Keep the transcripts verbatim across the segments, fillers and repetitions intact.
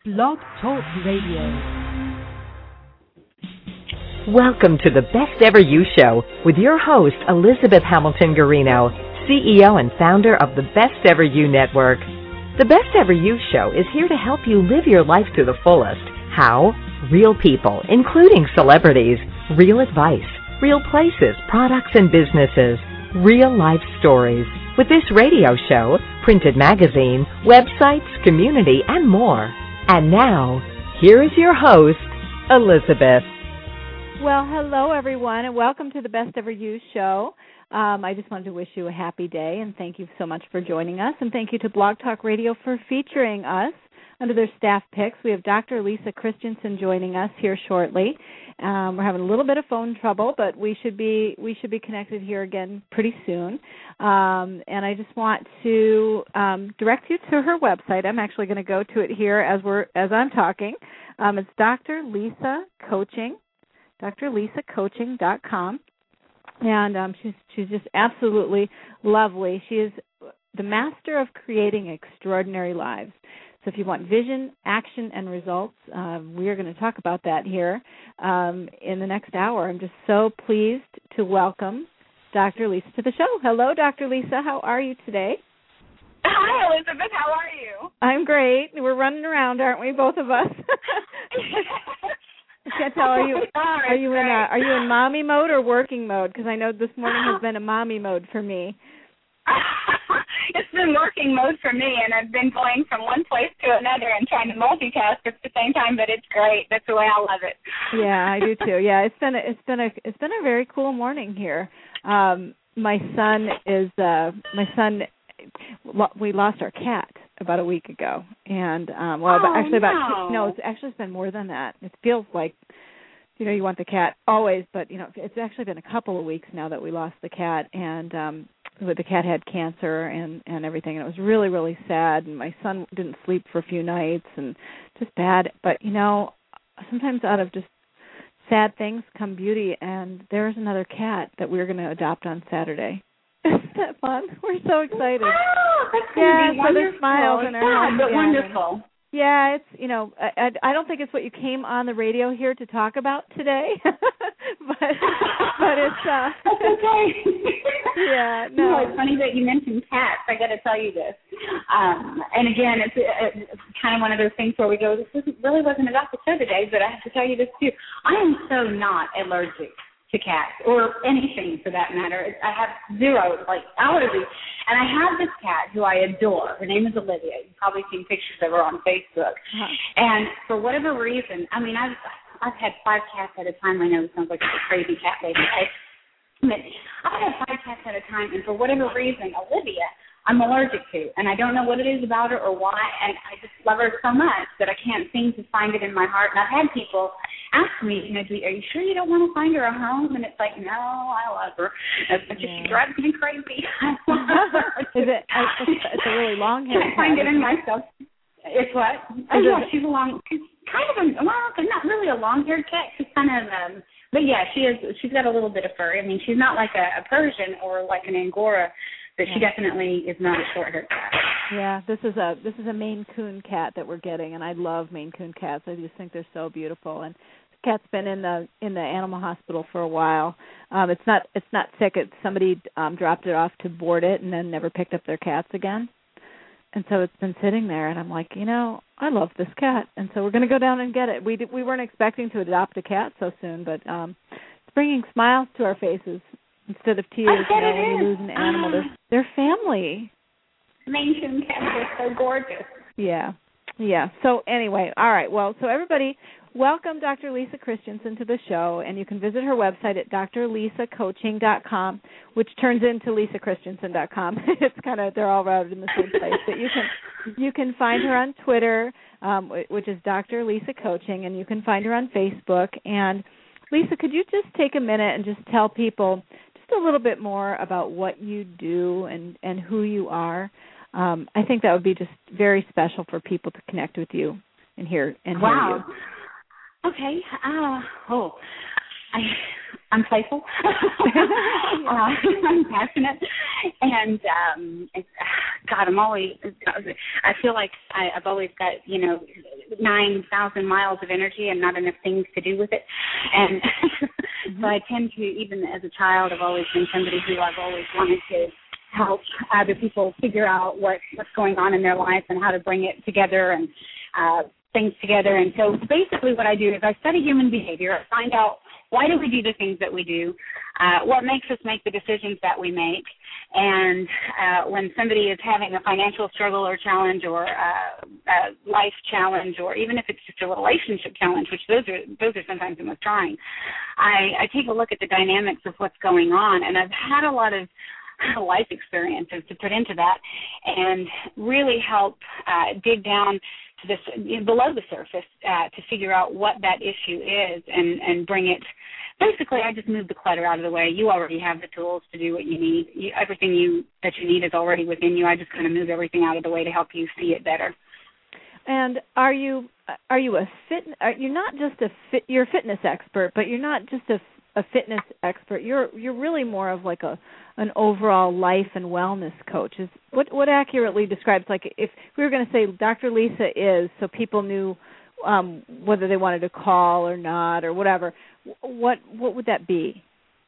Blog Talk Radio. Welcome to the Best Ever You Show with your host, Elizabeth Hamilton Guarino, C E O and founder of the Best Ever You Network. The Best Ever You Show is here to help you live your life to the fullest. How? Real people, including celebrities, real advice, real places, products, and businesses, real life stories. With this radio show, printed magazine, websites, community, and more. And now, here is your host, Elizabeth. Well, hello, everyone, and welcome to the Best Ever You Show. Um, I just wanted to wish you a happy day, and thank you so much for joining us. And thank you to Blog Talk Radio for featuring us under their staff picks. We have Doctor Lisa Christensen joining us here shortly. Um, we're having a little bit of phone trouble, but we should be we should be connected here again pretty soon. Um, and I just want to um, direct you to her website. I'm actually going to go to it here as we're as I'm talking. Um, it's Doctor Lisa Coaching, D R Lisa Coaching dot com, and um, she's she's just absolutely lovely. She is the master of creating extraordinary lives. So if you want vision, action, and results, uh, we are going to talk about that here um, in the next hour. I'm just so pleased to welcome Doctor Lisa to the show. Hello, Doctor Lisa. How are you today? Hi, Elizabeth. How are you? I'm great. We're running around, aren't we, both of us? I can't tell. Are you are you in a, are you in mommy mode or working mode? Because I know this morning has been a mommy mode for me. It's been working mode for me, and I've been going from one place to another and trying to multitask at the same time. But it's great. That's the way I love it. Yeah, I do too. Yeah, it's been a, it's been a it's been a very cool morning here. Um, my son is uh, my son. We lost our cat about a week ago, and um, well, oh, actually about no. two, no, it's actually been more than that. It feels like, you know, you want the cat always, but you know, it's actually been a couple of weeks now that we lost the cat, and um, the cat had cancer and and everything, and it was really really sad. And my son didn't sleep for a few nights, and just bad. But you know, sometimes out of just sad things come beauty, and there's another cat that we're going to adopt on Saturday. Isn't that fun? We're so excited. Oh, that's yeah, be so wonderful. there's smiles in our yeah, house. but Yeah, wonderful. Yeah, it's, you know, I, I don't think it's what you came on the radio here to talk about today, but but it's uh That's okay. Yeah, no. no, it's funny that you mentioned cats. I got to tell you this, um, and again, it's, it's kind of one of those things where we go, this isn't, really wasn't about the show today, but I have to tell you this too. I am so not allergic to cats or anything for that matter. I have zero like allergies, and I have this cat who I adore. Her name is Olivia. You've probably seen pictures of her on Facebook. Uh-huh. And for whatever reason, I mean, I've I've had five cats at a time. I know it sounds like a crazy cat lady, right? But I've had five cats at a time, and for whatever reason, Olivia, I'm allergic to, and I don't know what it is about her or why, and I just love her so much that I can't seem to find it in my heart. And I've had people ask me, you know, are you sure you don't want to find her a home? And it's like, no, I love her. But yeah. She drives me crazy. I love her. Is it? It's a really long-haired cat. I find it in myself. It's what? Oh, yeah, she's a long, she's kind of a, well, not really a long-haired cat. She's kind of, um, but yeah, she is. She's got a little bit of fur. I mean, she's not like a, a Persian or like an Angora. But she definitely is not a short-haired cat. Yeah, this is a this is a Maine Coon cat that we're getting, and I love Maine Coon cats. I just think they're so beautiful. And the cat's been in the in the animal hospital for a while. Um, it's not it's not sick. It's somebody um, dropped it off to board it, and then never picked up their cats again. And so it's been sitting there, and I'm like, you know, I love this cat, and so we're going to go down and get it. We we weren't expecting to adopt a cat so soon, but um, it's bringing smiles to our faces. Instead of tears, you know, when you lose an animal, they're, they're family. Maine Coon cats are so gorgeous. Yeah, yeah. So anyway, all right. Well, so everybody, welcome Doctor Lisa Christensen to the show, and you can visit her website at D R Lisa Coaching dot com, which turns into Lisa Christensen dot com. It's kind of, they're all routed in the same place. But you can you can find her on Twitter, um, which is Doctor Lisa Coaching, and you can find her on Facebook. And Lisa, could you just take a minute and just tell people a little bit more about what you do and, and who you are? Um, I think that would be just very special for people to connect with you and hear and wow. hear you. Okay. Uh, oh, I, I'm playful. uh, I'm passionate, and um, God, I'm always. I feel like I, I've always got, you know, nine thousand miles of energy and not enough things to do with it. And mm-hmm. so I tend to, even as a child, I've always been somebody who I've always wanted to help other people figure out what, what's going on in their life and how to bring it together and uh, things together. And so basically what I do is I study human behavior. I find out why do we do the things that we do, uh, what makes us make the decisions that we make, and uh, when somebody is having a financial struggle or challenge or uh, a life challenge, or even if it's just a relationship challenge, which those are those are sometimes the most trying, I, I take a look at the dynamics of what's going on, and I've had a lot of life experiences to put into that and really help uh, dig down to this, you know, below the surface uh, to figure out what that issue is and, and bring it. Basically, I just move the clutter out of the way. You already have the tools to do what you need. You, everything you that you need is already within you. I just kind of move everything out of the way to help you see it better. And are you are you a fit? Are, you're not just a fit. You're a fitness expert, but you're not just a, a fitness expert. You're you're really more of like a an overall life and wellness coach. Is what what accurately describes, like, if we were going to say Doctor Lisa is, so people knew um, whether they wanted to call or not or whatever, what what would that be?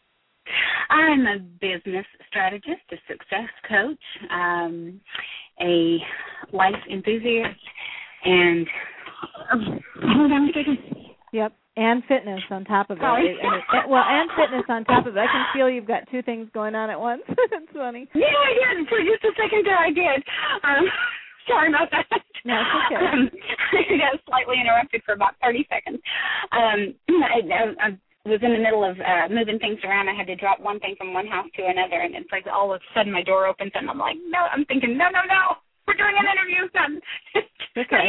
I'm a business strategist, a success coach, um, a life enthusiast, and um, hold on a second. Yep. And fitness on top of it. Sorry. it, it, it well, and fitness on top of it. I can feel you've got two things going on at once. It's funny. Yeah, I did. For just a second there, I did. Um, sorry about that. No, it's okay. Um, I got slightly interrupted for about thirty seconds. Um, I, I, I was in the middle of uh, moving things around. I had to drop one thing from one house to another, and it's like all of a sudden my door opens, and I'm like, no, I'm thinking, no, no, no. We're doing an interview, son. Okay.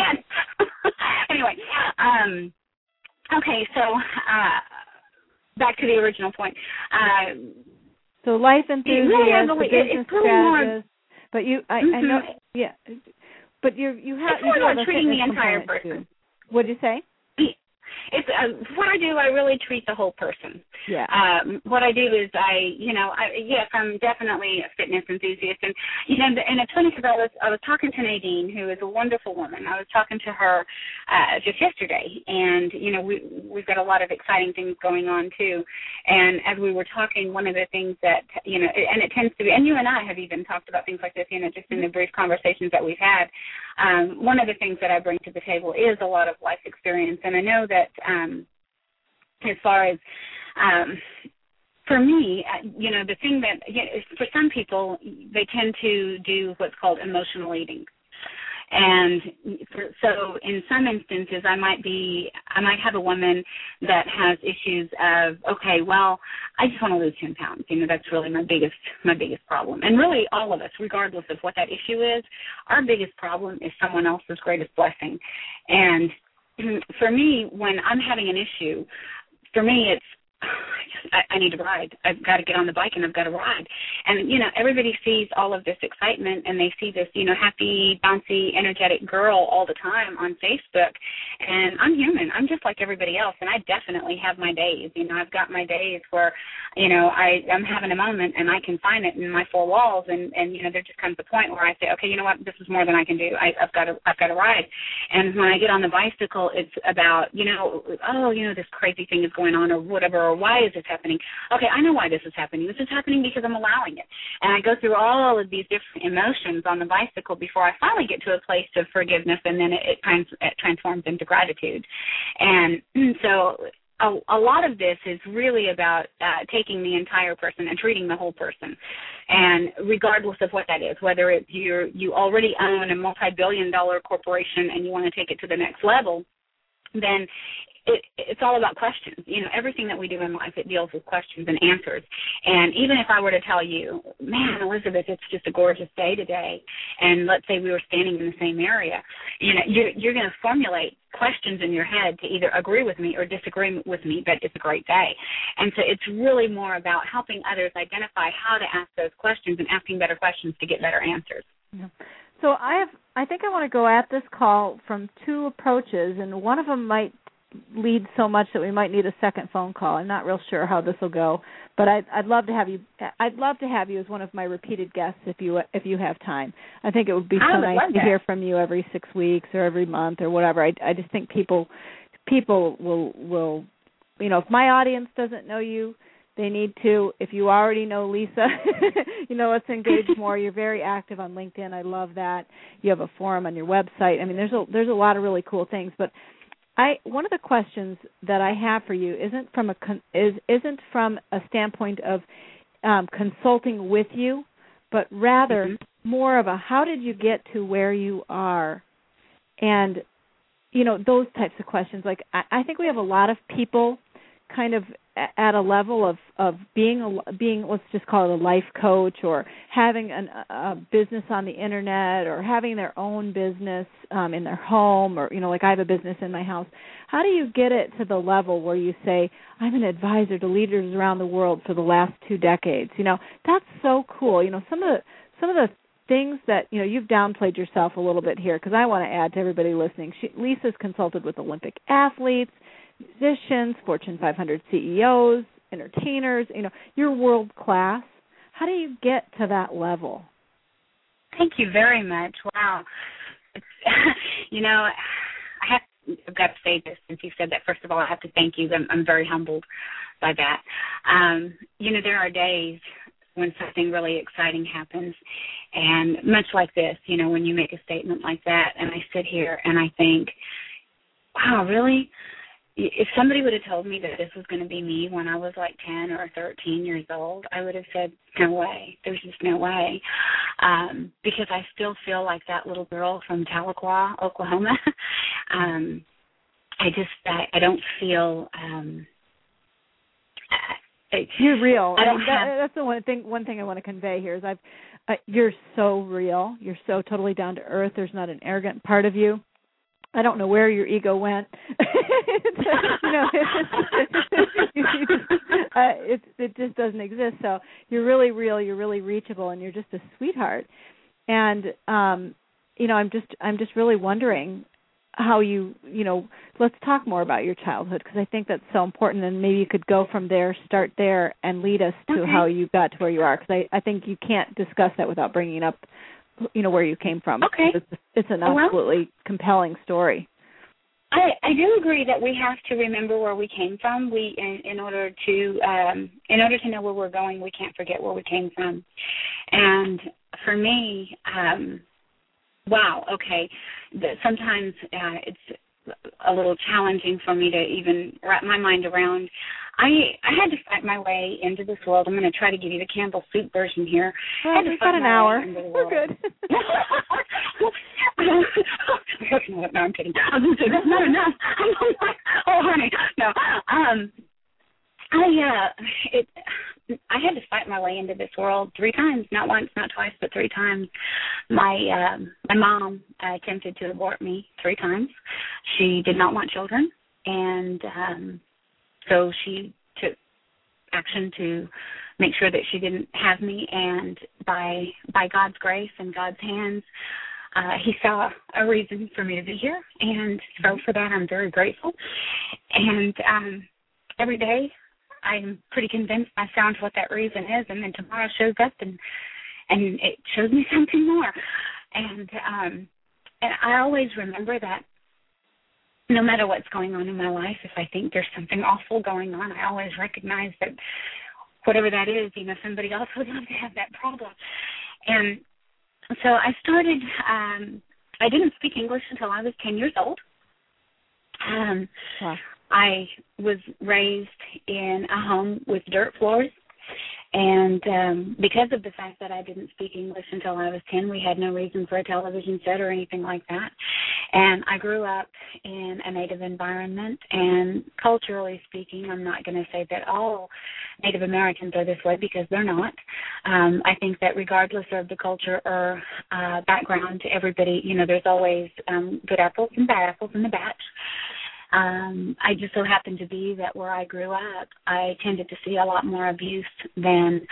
Anyway, um, okay, so uh, back to the original point. Uh, so life enthusiast, really heavily, the business it's really strategist, more, but you, I, mm-hmm. I know, yeah, but you you have it's more you have about a treating the fitness entire component person. too. What did you say? It's uh, what I do. I really treat the whole person. Yeah. Um, what I do is I, you know, I, yes, I'm definitely a fitness enthusiast, and you know, and it's funny because I was I was talking to Nadine, who is a wonderful woman. I was talking to her uh, just yesterday, and you know, we we've got a lot of exciting things going on too. And as we were talking, one of the things that you know, and it tends to be, and you and I have even talked about things like this, you know, just in the brief conversations that we've had. Um, one of the things that I bring to the table is a lot of life experience, and I know that um, as far as um, for me, you know, the thing that you know, for some people they tend to do what's called emotional eating. And for, so in some instances, I might be, I might have a woman that has issues of, okay, well, I just want to lose ten pounds. You know, that's really my biggest, my biggest problem. And really all of us, regardless of what that issue is, our biggest problem is someone else's greatest blessing. And for me, when I'm having an issue, for me, it's, I, I need to ride. I've got to get on the bike and I've got to ride. And, you know, everybody sees all of this excitement and they see this, you know, happy, bouncy, energetic girl all the time on Facebook. And I'm human. I'm just like everybody else. And I definitely have my days. You know, I've got my days where, you know, I, I'm having a moment and I can find it in my four walls. And, and, you know, there just comes a point where I say, okay, you know what, this is more than I can do. I, I've got to, I've got to ride. And when I get on the bicycle, it's about, you know, oh, you know, this crazy thing is going on or whatever, or why is this happening? Okay, I know why this is happening. This is happening because I'm allowing it. And I go through all of these different emotions on the bicycle before I finally get to a place of forgiveness, and then it, it, trans, it transforms into gratitude. And so a, a lot of this is really about uh, taking the entire person and treating the whole person. And regardless of what that is, whether it's you're, you already own a multi-billion dollar corporation and you want to take it to the next level, then It, it's all about questions. You know, everything that we do in life, it deals with questions and answers. And even if I were to tell you, man, Elizabeth, it's just a gorgeous day today, and let's say we were standing in the same area, you know, you're, you're going to formulate questions in your head to either agree with me or disagree with me, but it's a great day. And so it's really more about helping others identify how to ask those questions and asking better questions to get better answers. Yeah. So I have, I think I want to go at this call from two approaches, and one of them might lead so much that we might need a second phone call. I'm not real sure how this will go, but I'd, I'd love to have you. I'd love to have you as one of my repeated guests if you if you have time. I think it would be so would nice to hear from you every six weeks or every month or whatever. I, I just think people people will will you know, if my audience doesn't know you, they need to. If you already know Lisa, you know, let's engage more. You're very active on LinkedIn. I love that. You have a forum on your website. I mean, there's a there's a lot of really cool things. But I one of the questions that I have for you isn't from a con, is isn't from a standpoint of um, consulting with you, but rather mm-hmm. more of a how did you get to where you are, and you know, those types of questions. Like I, I think we have a lot of people kind of at a level of, of being, a, being let's just call it a life coach, or having an, a business on the internet, or having their own business um, in their home, or, you know, like I have a business in my house. How do you get it to the level where you say, I'm an advisor to leaders around the world for the last two decades? You know, that's so cool. You know, some of the, some of the things that, you know, you've downplayed yourself a little bit here, because I want to add to everybody listening. She, Lisa's consulted with Olympic athletes, musicians, Fortune five hundred C E Os, entertainers. You know, you're world class. How do you get to that level? Thank you very much. Wow. It's, you know, I have I've got to say this since you said that. First of all, I have to thank you. I'm, I'm very humbled by that. Um, you know, there are days when something really exciting happens, and much like this, you know, when you make a statement like that, and I sit here and I think, wow, really? If somebody would have told me that this was going to be me when I was like ten or thirteen years old, I would have said, no way. There's just no way. Um, because I still feel like that little girl from Tahlequah, Oklahoma. um, I just, I, I don't feel... Um, I, you're real. I I don't mean, have, that, that's the one thing. One thing I want to convey here is I've. Uh, you're so real. You're so totally down to earth. There's not an arrogant part of you. I don't know where your ego went. you know, you just, uh, it it just doesn't exist. So you're really real. You're really reachable, and you're just a sweetheart. And um, you know, I'm just I'm just really wondering how you you know. Let's talk more about your childhood, because I think that's so important. And maybe you could go from there, start there, and lead us to okay. how you got to where you are. Because I, I think you can't discuss that without bringing up, you know, where you came from. Okay. It's, it's an absolutely well, compelling story. I, I do agree that we have to remember where we came from. We, in, in order to, um, in order to know where we're going, we can't forget where we came from. And for me, um, wow, okay, the, sometimes uh, it's a little challenging for me to even wrap my mind around. I I had to fight my way into this world. I'm going to try to give you the Campbell Soup version here. Well, I had to we've fight got an my hour. way into the We're world. good. No, I'm kidding. I was going to say, that's not enough. Oh, honey, no. Um, I uh, it. I had to fight my way into this world three times, not once, not twice, but three times. My um, my mom uh, attempted to abort me three times. She did not want children, and um, so she took action to make sure that she didn't have me. And by by God's grace and God's hands, uh, He saw a reason for me to be here, and so for that I'm very grateful. And um, every day, I'm pretty convinced I found what that reason is, and then tomorrow shows up and and it shows me something more. And um, and I always remember that no matter what's going on in my life, if I think there's something awful going on, I always recognize that whatever that is, you know, somebody else would love to have that problem. And so I started, um, I didn't speak English until I was ten years old. Um, wow. I was raised in a home with dirt floors, and um, because of the fact that I didn't speak English until I was ten, we had no reason for a television set or anything like that. And I grew up in a Native environment, and culturally speaking, I'm not going to say that all Native Americans are this way, because they're not. Um, I think that regardless of the culture or uh, background, everybody, you know, there's always um, good apples and bad apples in the batch. Um, I just so happened to be that where I grew up, I tended to see a lot more abuse than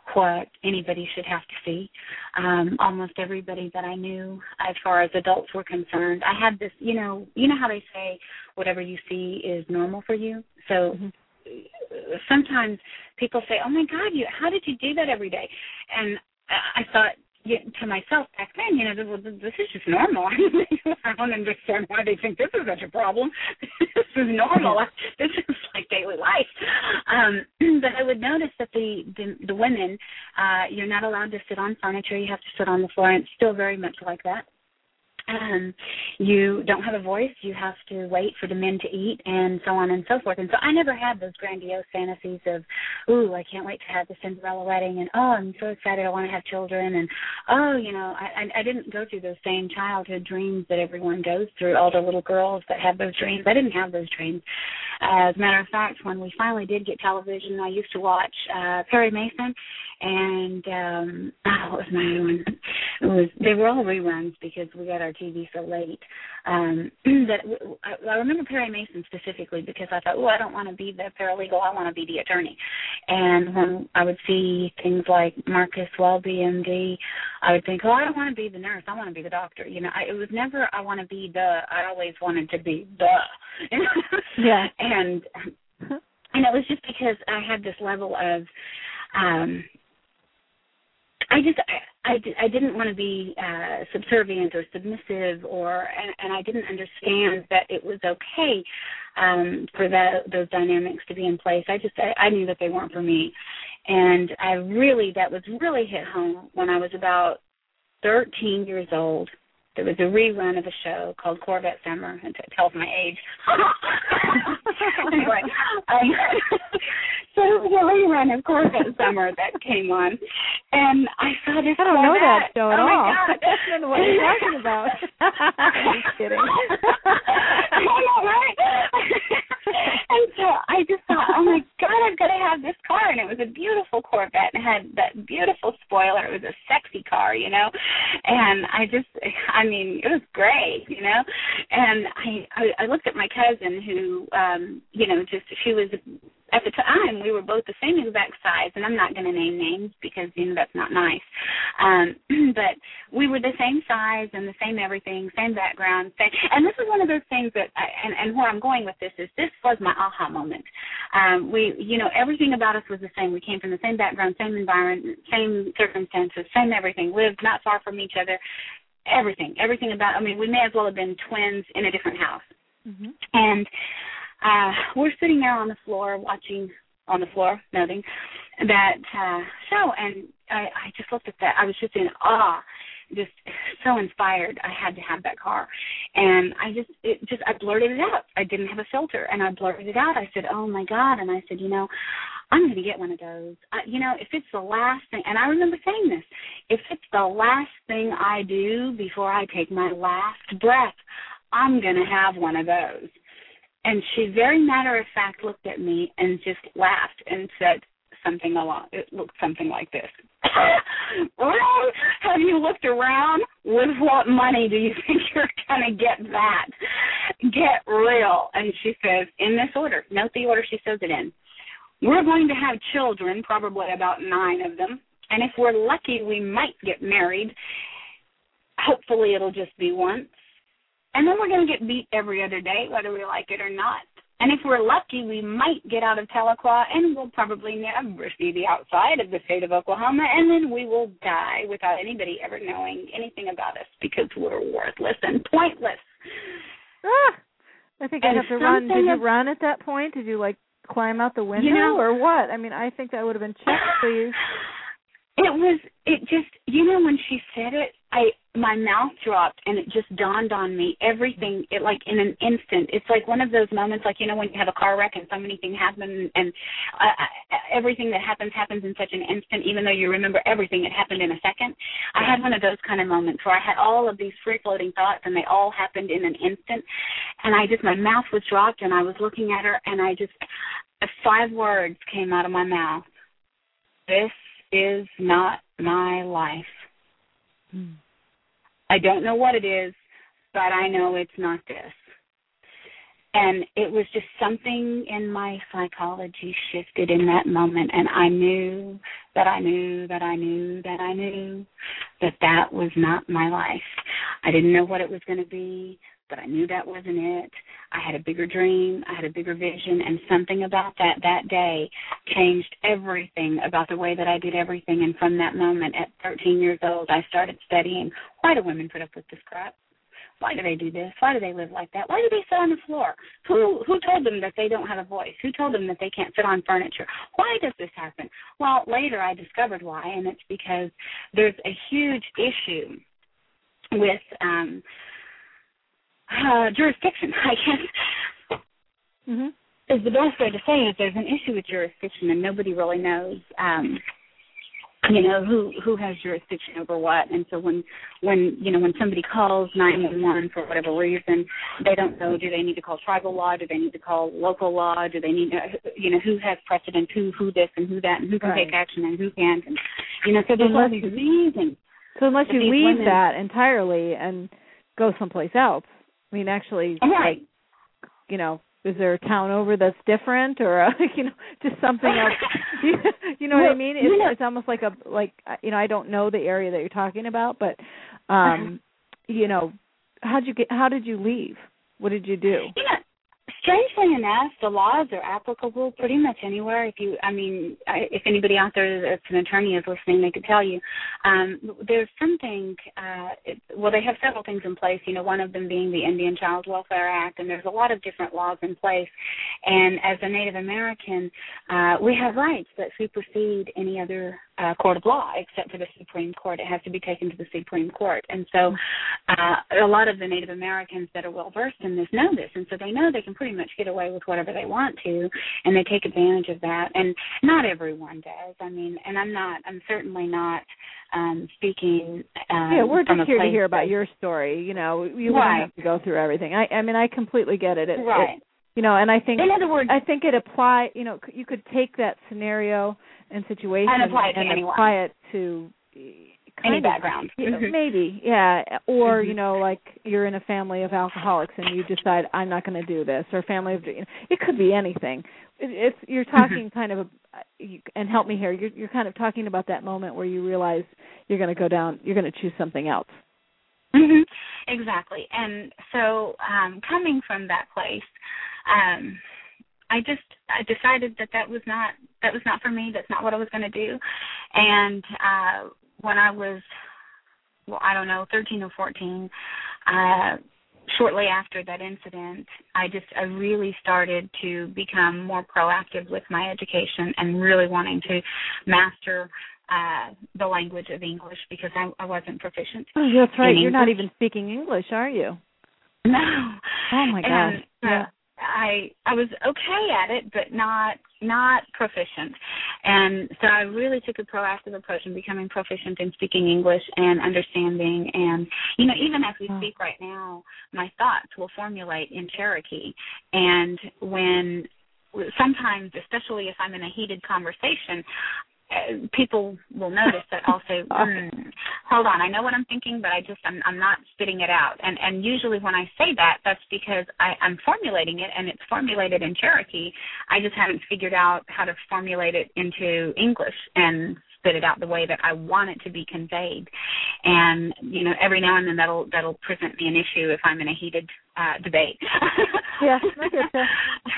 what anybody should have to see. Um, almost everybody that I knew, as far as adults were concerned, I had this, you know, you know how they say whatever you see is normal for you? So mm-hmm. sometimes people say, oh, my God, you, how did you do that every day? And I thought, to myself back then, you know, this is just normal. I don't understand why they think this is such a problem. This is normal. This is like daily life. Um, but I would notice that the, the, the women, uh, you're not allowed to sit on furniture. You have to sit on the floor, and it's still very much like that. Um, you don't have a voice. You have to wait for the men to eat, and so on and so forth. And so I never had those grandiose fantasies of, ooh, I can't wait to have the Cinderella wedding, and, oh, I'm so excited I want to have children, and, oh, you know, I, I didn't go through those same childhood dreams that everyone goes through, all the little girls that have those dreams. I didn't have those dreams. Uh, as a matter of fact, when we finally did get television, I used to watch uh, Perry Mason, and um, oh, what was my other one? It was, they were all reruns because we got our T V so late. Um, that I, I remember Perry Mason specifically because I thought, oh, I don't want to be the paralegal. I want to be the attorney. And when I would see things like Marcus Welby, M D, I would think, oh, I don't want to be the nurse. I want to be the doctor. You know, I, it was never I want to be the. I always wanted to be the. Yeah. And and it was just because I had this level of. Um, I just I, I, I didn't want to be uh, subservient or submissive, or and, and I didn't understand that it was okay um, for that those dynamics to be in place. I just I, I knew that they weren't for me, and I really that was really hit home when I was about thirteen years old. There was a rerun of a show called Corvette Summer, and it tells my age. Anyway, um, so it was a rerun of Corvette Summer that came on, and I saw this. I don't know that show at oh all. I don't know what you're talking about. I'm just kidding. I know, right? And so I just thought, oh my God, I've got to have this car, and it was a beautiful Corvette, and it had that beautiful spoiler. It was a sexy car, you know, and I just, I mean, it was great, you know, and I, I, I looked at my cousin who, um, you know, just she was. At the time, we were both the same exact size, and I'm not going to name names because, you know, that's not nice. Um, but we were the same size and the same everything, same background. Same, and this is one of those things that, I, and, and where I'm going with this is this was my aha moment. Um, we, you know, everything about us was the same. We came from the same background, same environment, same circumstances, same everything, lived not far from each other, everything, everything about, I mean, we may as well have been twins in a different house. Mm-hmm. And Uh, we're sitting there on the floor watching, on the floor, noting that uh, show, and I, I just looked at that. I was just in awe, just so inspired. I had to have that car, and I just, it just, I blurted it out. I didn't have a filter, and I blurted it out. I said, oh, my God, and I said, you know, I'm going to get one of those. I, you know, if it's the last thing, and I remember saying this, if it's the last thing I do before I take my last breath, I'm going to have one of those. And she very matter-of-fact looked at me and just laughed and said something along, it looked something like this. Well, have you looked around? With what money do you think you're going to get that? Get real. And she says, in this order, note the order she says it in. We're going to have children, probably about nine of them. And if we're lucky, we might get married. Hopefully it'll just be once. And then we're going to get beat every other day, whether we like it or not. And if we're lucky, we might get out of Tahlequah, and we'll probably never see the outside of the state of Oklahoma, and then we will die without anybody ever knowing anything about us because we're worthless and pointless. Ah, I think I'd have to run. Did you run at that point? Did you, like, climb out the window you know, or what? I mean, I think that would have been checked for you. It was, it just, you know, when she said it, I, my mouth dropped and it just dawned on me, everything, it like in an instant. It's like one of those moments, like, you know, when you have a car wreck and so many things happen and uh, everything that happens happens in such an instant, even though you remember everything, it happened in a second. I had one of those kind of moments where I had all of these free-floating thoughts and they all happened in an instant. And I just, my mouth was dropped and I was looking at her and I just, five words came out of my mouth. This is not my life. Hmm. I don't know what it is, but I know it's not this. And it was just something in my psychology shifted in that moment, and I knew that I knew, that I knew, that I knew that that was not my life. I didn't know what it was going to be, but I knew that wasn't it. I had a bigger dream, I had a bigger vision, and something about that that day changed everything about the way that I did everything. And from that moment, at thirteen years old, I started studying, why do women put up with this crap? Why do they do this? Why do they live like that? Why do they sit on the floor? Who who told them that they don't have a voice? Who told them that they can't sit on furniture? Why does this happen? Well, later I discovered why, and it's because there's a huge issue with um, uh, jurisdiction, I guess. Mm-hmm. Is the best way to say it. There's an issue with jurisdiction, and nobody really knows um you know, who who has jurisdiction over what. And so when, when you know, when somebody calls nine one one for whatever reason, they don't know, do they need to call tribal law? Do they need to call local law? Do they need to, you know, who has precedent, who who this and who that, and who can right. take action and who can't. And, you know, so there's unless, all these reasons. So unless you leave women, that entirely and go someplace else, I mean, actually, right. like, you know, is there a town over that's different, or uh, you know, just something else? you, you know well, what I mean? It's, you know, it's almost like a like you know, I don't know the area that you're talking about, but um, you know, how'd you get? How did you leave? What did you do? Yeah. Strangely enough, the laws are applicable pretty much anywhere. If you, I mean, I, if anybody out there that's an attorney is listening, they could tell you. Um, there's something, uh, it, well, they have several things in place, you know, one of them being the Indian Child Welfare Act, and there's a lot of different laws in place. And as a Native American, uh, we have rights that supersede any other uh, court of law except for the Supreme Court. It has to be taken to the Supreme Court. And so uh, a lot of the Native Americans that are well-versed in this know this, and so they know they can pretty much get away with whatever they want to, and they take advantage of that. And not everyone does. I mean, and I'm not, I'm certainly not um, speaking um, Yeah, we're from just a here to place hear about that, your story. You know, you right. wouldn't have to go through everything. I, I mean, I completely get it. it right. It, you know, and I think, in other words, I think it apply. You know, you could take that scenario and situation and apply it to and anyone. apply it to kind any of, background. You know, Mm-hmm. maybe, yeah. Or, mm-hmm. you know, like you're in a family of alcoholics and you decide I'm not going to do this, or family of, you know, it could be anything. It, it's you're talking mm-hmm. kind of, a, and help me here. You're you're kind of talking about that moment where you realize you're going to go down, you're going to choose something else. Mm-hmm. Exactly. And so, um, coming from that place, um, I just I decided that that was not that was not for me. That's not what I was going to do. And uh, when I was, well, I don't know, thirteen or fourteen, uh, shortly after that incident, I just I really started to become more proactive with my education and really wanting to master uh, the language of English because I, I wasn't proficient. Oh, that's right. You're English. not even speaking English, are you? No. Oh my gosh. And, uh, yeah. I I was okay at it, but not not proficient. And so I really took a proactive approach in becoming proficient in speaking English and understanding. And, you know, even as we oh. speak right now, my thoughts will formulate in Cherokee. And when sometimes, especially if I'm in a heated conversation, Uh, people will notice that I'll say, mm, hold on, I know what I'm thinking, but I just, I'm, I'm not spitting it out. And, and usually when I say that, that's because I, I'm formulating it, and it's formulated in Cherokee. I just haven't figured out how to formulate it into English and spit it out the way that I want it to be conveyed. And, you know, every now and then that'll, that'll present me an issue if I'm in a heated uh, debate. Yeah, I get that.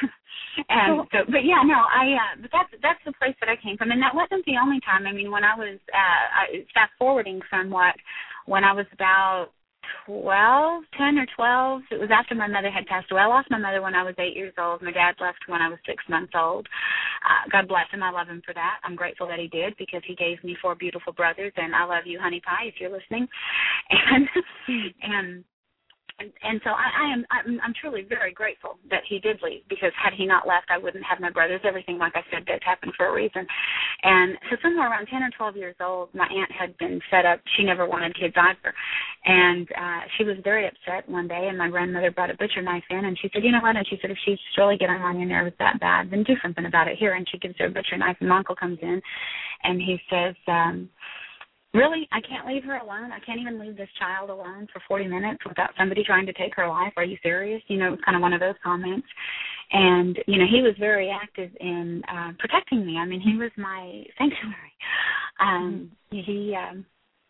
And so, but yeah, no, I, uh, but that's, that's the place that I came from. And that wasn't the only time. I mean, when I was, uh, I, fast forwarding somewhat, when I was about twelve, ten or twelve, it was after my mother had passed away. I lost my mother when I was eight years old. My dad left when I was six months old. Uh, God bless him. I love him for that. I'm grateful that he did because he gave me four beautiful brothers, and I love you, honey pie, if you're listening. And, and, And, and so I, I am I'm, I'm truly very grateful that he did leave, because had he not left, I wouldn't have my brothers. Everything, like I said, does happen for a reason. And so somewhere around ten or twelve years old, my aunt had been set up. She never wanted kids either. And uh, she was very upset one day, and my grandmother brought a butcher knife in, and she said, you know what? And she said, if she's really getting on your nerves that bad, then do something about it here. And she gives her a butcher knife, and my uncle comes in, and he says, um, really, I can't leave her alone? I can't even leave this child alone for forty minutes without somebody trying to take her life? Are you serious? You know, it was kind of one of those comments. And, you know, he was very active in uh, protecting me. I mean, he was my sanctuary. Um, mm-hmm. He um,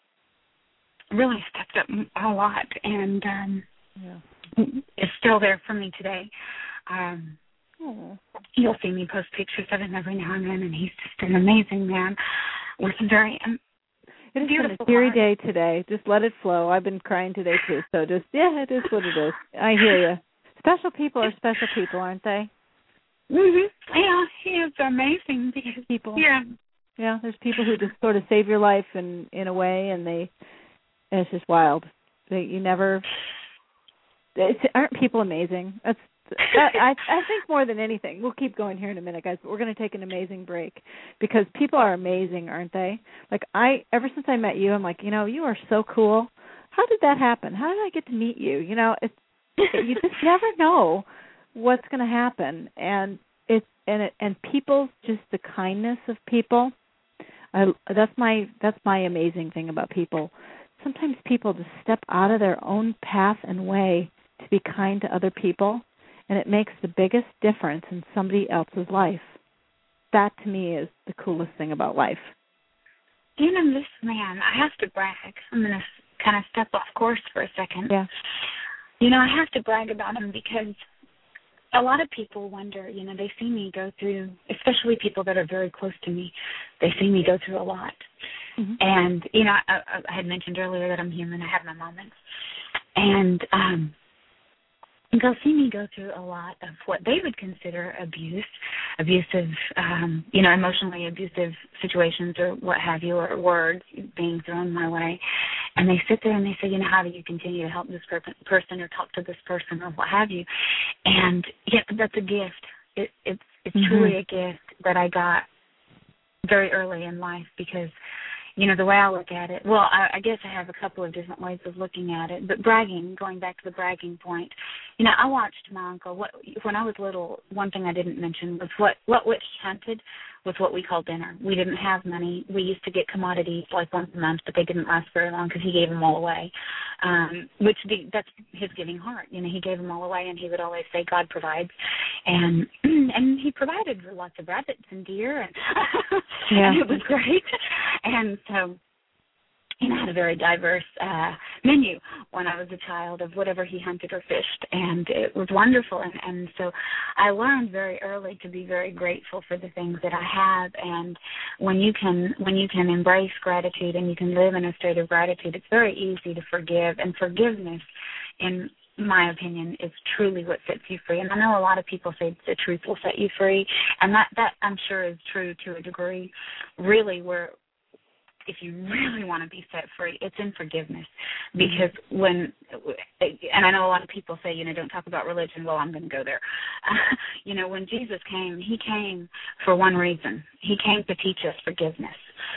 really stepped up a lot, and um, yeah. is still there for me today. Um, oh. You'll see me post pictures of him every now and then, and he's just an amazing man with very um, It has beautiful been a teary heart. day today. Just let it flow. I've been crying today, too. So just, yeah, it is what it is. I hear you. Special people are special people, aren't they? Mm-hmm. Yeah, he is amazing. Because, people. Yeah. Yeah, there's people who just sort of save your life in, in a way, and they, and it's just wild. They, you never, it's, aren't people amazing? That's, that, I, I think more than anything. We'll keep going here in a minute, guys, but we're going to take an amazing break because people are amazing, aren't they? Like, I, ever since I met you, I'm like, you know, you are so cool. How did that happen? How did I get to meet you? You know, it's, you just never know what's going to happen, and it's and it, and people, just the kindness of people. I, that's my that's my amazing thing about people. Sometimes people just step out of their own path and way to be kind to other people, and it makes the biggest difference in somebody else's life. That to me is the coolest thing about life. You know, this man, I have to brag. I'm going to kind of step off course for a second. Yeah. You know, I have to brag about him because a lot of people wonder, you know, they see me go through, especially people that are very close to me, they see me go through a lot. Mm-hmm. And, you know, I, I had mentioned earlier that I'm human. I have my moments. And um, they'll see me go through a lot of what they would consider abuse, abusive, um, you know, emotionally abusive situations or what have you, or words being thrown my way. And they sit there and they say, you know, how do you continue to help this per- person or talk to this person or what have you? And yeah, that's a gift. It, it's it's mm-hmm. truly a gift that I got very early in life because, you know, the way I look at it, well, I, I guess I have a couple of different ways of looking at it. But bragging, going back to the bragging point, you know, I watched my uncle. What, when I was little, one thing I didn't mention was what, what which hunted was what we called dinner. We didn't have money. We used to get commodities like once a month, but they didn't last very long because he gave them all away, um, which the, that's his giving heart. You know, he gave them all away, and he would always say, God provides. And and he provided for lots of rabbits and deer, and, yeah. and it was great. And so, you know, had a very diverse uh, menu when I was a child of whatever he hunted or fished, and it was wonderful. And, and so I learned very early to be very grateful for the things that I have. And when you can when you can embrace gratitude and you can live in a state of gratitude, it's very easy to forgive. And forgiveness, in my opinion, is truly what sets you free. And I know a lot of people say the truth will set you free, and that, that I'm sure is true to a degree. Really, where if you really want to be set free, it's in forgiveness. Because when, and I know a lot of people say, you know, don't talk about religion. Well, I'm going to go there. Uh, you know, when Jesus came, he came for one reason. He came to teach us forgiveness.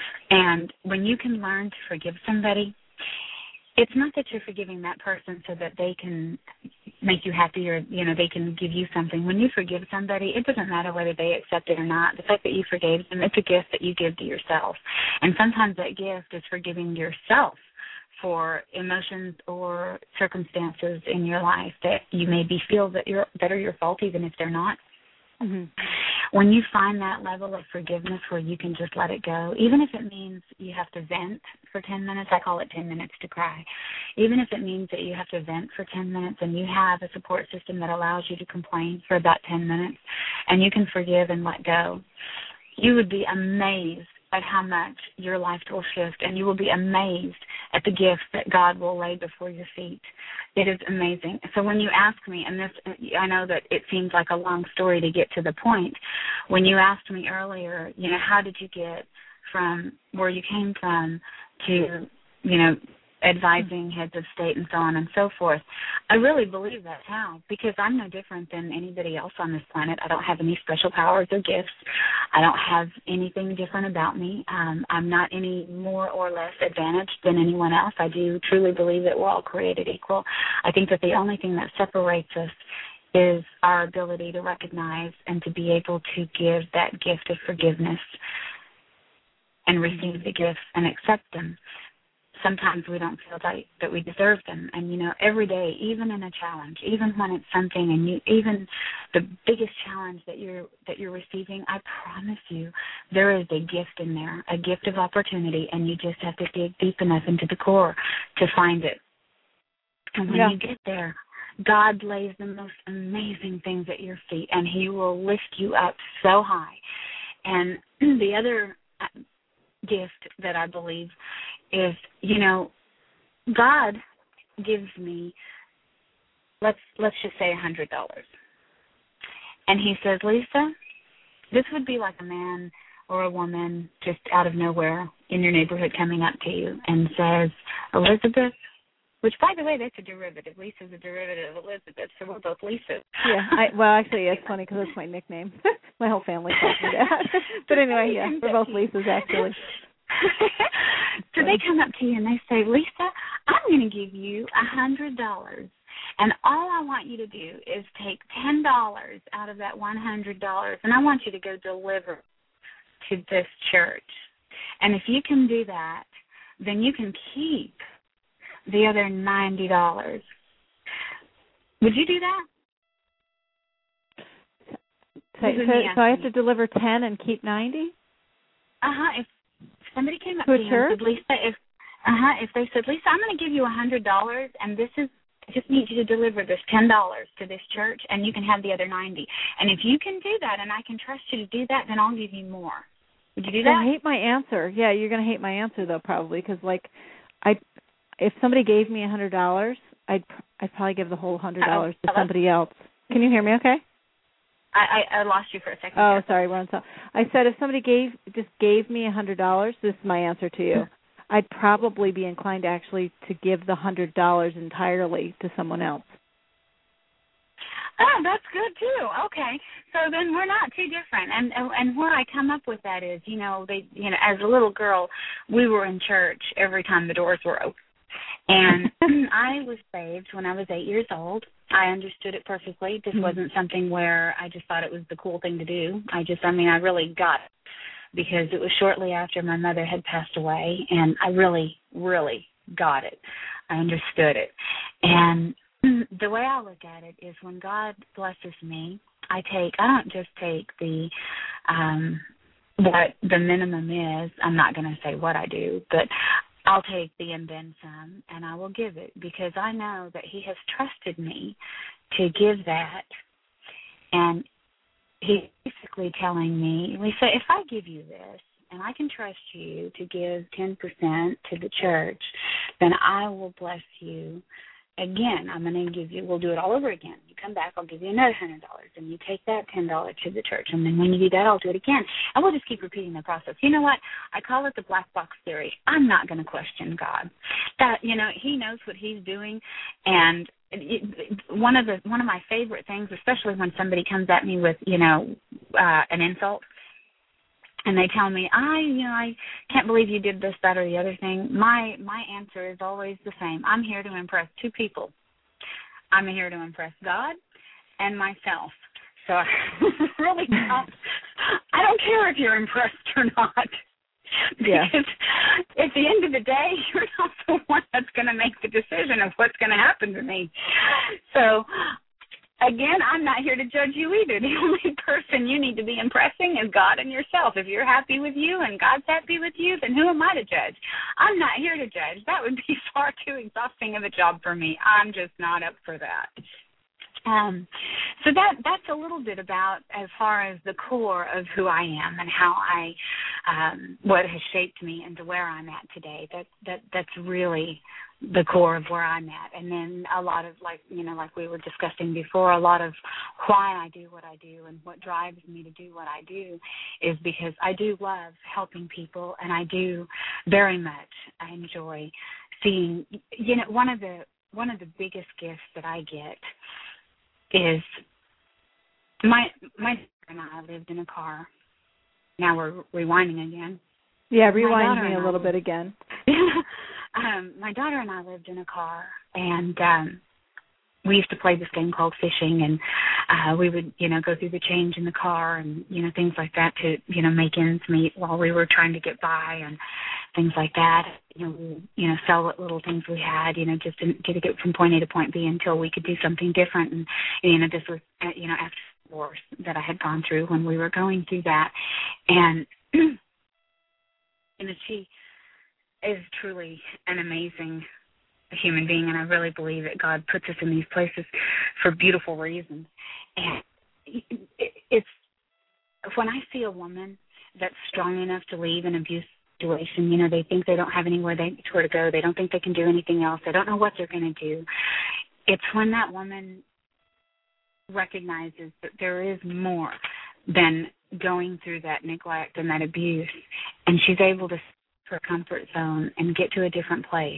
And when you can learn to forgive somebody, it's not that you're forgiving that person so that they can make you happy or, you know, they can give you something. When you forgive somebody, it doesn't matter whether they accept it or not. The fact that you forgave them, it's a gift that you give to yourself. And sometimes that gift is forgiving yourself for emotions or circumstances in your life that you maybe feel that you're that are your fault, even if they're not. Mm-hmm. When you find that level of forgiveness where you can just let it go, even if it means you have to vent for ten minutes, I call it ten minutes to cry, even if it means that you have to vent for ten minutes and you have a support system that allows you to complain for about ten minutes and you can forgive and let go, you would be amazed at how much your life will shift, and you will be amazed at the gifts that God will lay before your feet. It is amazing. So when you ask me, and this, I know that it seems like a long story to get to the point. When you asked me earlier, you know, how did you get from where you came from to, you know, advising heads of state and so on and so forth, I really believe that's how, because I'm no different than anybody else on this planet. I don't have any special powers or gifts. I don't have anything different about me. Um, I'm not any more or less advantaged than anyone else. I do truly believe that we're all created equal. I think that the only thing that separates us is our ability to recognize and to be able to give that gift of forgiveness and receive the gifts and accept them. sometimes we don't feel like that we deserve them. And, you know, every day, even in a challenge, even when it's something, and you, even the biggest challenge that you're that you're receiving, I promise you, there is a gift in there, a gift of opportunity, and you just have to dig deep enough into the core to find it. And when yeah. you get there, God lays the most amazing things at your feet, and he will lift you up so high. And the other gift that I believe is, you know, God gives me, let's let's just say one hundred dollars. And he says, Lisa, this would be like a man or a woman just out of nowhere in your neighborhood coming up to you and says, Elizabeth, which, by the way, that's a derivative. Lisa's a derivative of Elizabeth, so we're both Lisas. Yeah, I, well, actually, it's funny because that's my nickname. My whole family calls me that. But anyway, yeah, we're both Lisas, actually. So they come up to you and they say, Lisa, I'm going to give you one hundred dollars, and all I want you to do is take ten dollars out of that one hundred dollars, and I want you to go deliver to this church. And if you can do that, then you can keep the other ninety dollars. Would you do that? So, so, so I have to deliver ten and keep ninety? Uh-huh. If somebody came up to, to a you church? and said, Lisa, if, uh-huh, if they said, Lisa, I'm going to give you one hundred dollars, and this is, I just need you to deliver this ten dollars to this church, and you can have the other ninety. And if you can do that, and I can trust you to do that, then I'll give you more. Would you do that? I hate my answer. Yeah, you're going to hate my answer, though, probably, because, like, I, if somebody gave me one hundred dollars, I'd, I'd probably give the whole one hundred dollars to somebody else. Can you hear me okay? I, I, I lost you for a second. Oh, sorry. We're on top. I said if somebody gave just gave me one hundred dollars, this is my answer to you, I'd probably be inclined actually to give the one hundred dollars entirely to someone else. Oh, that's good, too. Okay. So then we're not too different. And and where I come up with that is, you know, they, you know, as a little girl, we were in church every time the doors were open. And I was saved when I was eight years old. I understood it perfectly. This wasn't something where I just thought it was the cool thing to do. I just, I mean, I really got it because it was shortly after my mother had passed away, and I really, really got it. I understood it. And the way I look at it is when God blesses me, I take, I don't just take the, um, what the minimum is. I'm not going to say what I do, but I'll take the and then some, and I will give it because I know that he has trusted me to give that. And he's basically telling me, Lisa, if I give you this and I can trust you to give ten percent to the church, then I will bless you. Again, I'm going to give you, we'll do it all over again. You come back, I'll give you another one hundred dollars, and you take that ten dollars to the church. And then when you do that, I'll do it again. And we'll just keep repeating the process. You know what? I call it the black box theory. I'm not going to question God. That, you know, he knows what he's doing. And it, it, one of the one of my favorite things, especially when somebody comes at me with, you know, uh, an insult, and they tell me, I, you know, I can't believe you did this, that, or the other thing. My my answer is always the same. I'm here to impress two people. I'm here to impress God and myself. So I really don't, I don't care if you're impressed or not. Yeah. Because at the end of the day, you're not the one that's going to make the decision of what's going to happen to me. So again, I'm not here to judge you either. The only person you need to be impressing is God and yourself. If you're happy with you and God's happy with you, then who am I to judge? I'm not here to judge. That would be far too exhausting of a job for me. I'm just not up for that. Um, so that that's a little bit about as far as the core of who I am and how I, um, what has shaped me into where I'm at today. That that that's really the core of where I'm at. And then a lot of, like, you know, like we were discussing before, a lot of why I do what I do and what drives me to do what I do is because I do love helping people, and I do very much, I enjoy seeing, you know, one of the one of the biggest gifts that I get is my my daughter and I lived in a car. Now we're rewinding again. Yeah, rewind me a little bit again. um, my daughter and I lived in a car, and um, we used to play this game called fishing, and uh, we would, you know, go through the change in the car and, you know, things like that to, you know, make ends meet while we were trying to get by and things like that. You know, you know, sell what little things we had, you know, just to get to get from point A to point B until we could do something different. And, you know, this was, uh, you know, after the divorce that I had gone through when we were going through that. And, you know, she is truly an amazing human being, and I really believe that God puts us in these places for beautiful reasons. And it's when I see a woman that's strong enough to leave an abusive situation, you know, they think they don't have anywhere they where to go. They don't think they can do anything else. They don't know what they're going to do. It's when that woman recognizes that there is more than going through that neglect and that abuse, and she's able to her comfort zone and get to a different place.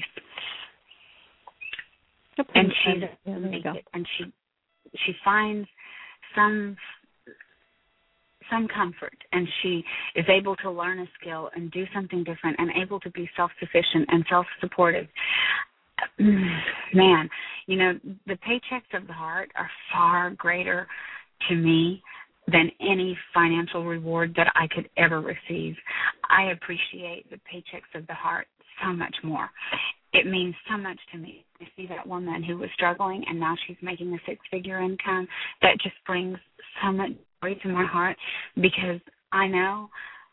And she yeah, make it, and she she finds some some comfort, and she is able to learn a skill and do something different, and able to be self-sufficient and self-supportive. Man, you know, the paychecks of the heart are far greater to me than any financial reward that I could ever receive. I appreciate the paychecks of the heart so much more. It means so much to me to see that woman who was struggling and now she's making a six-figure income. That just brings so much joy to my heart, because I know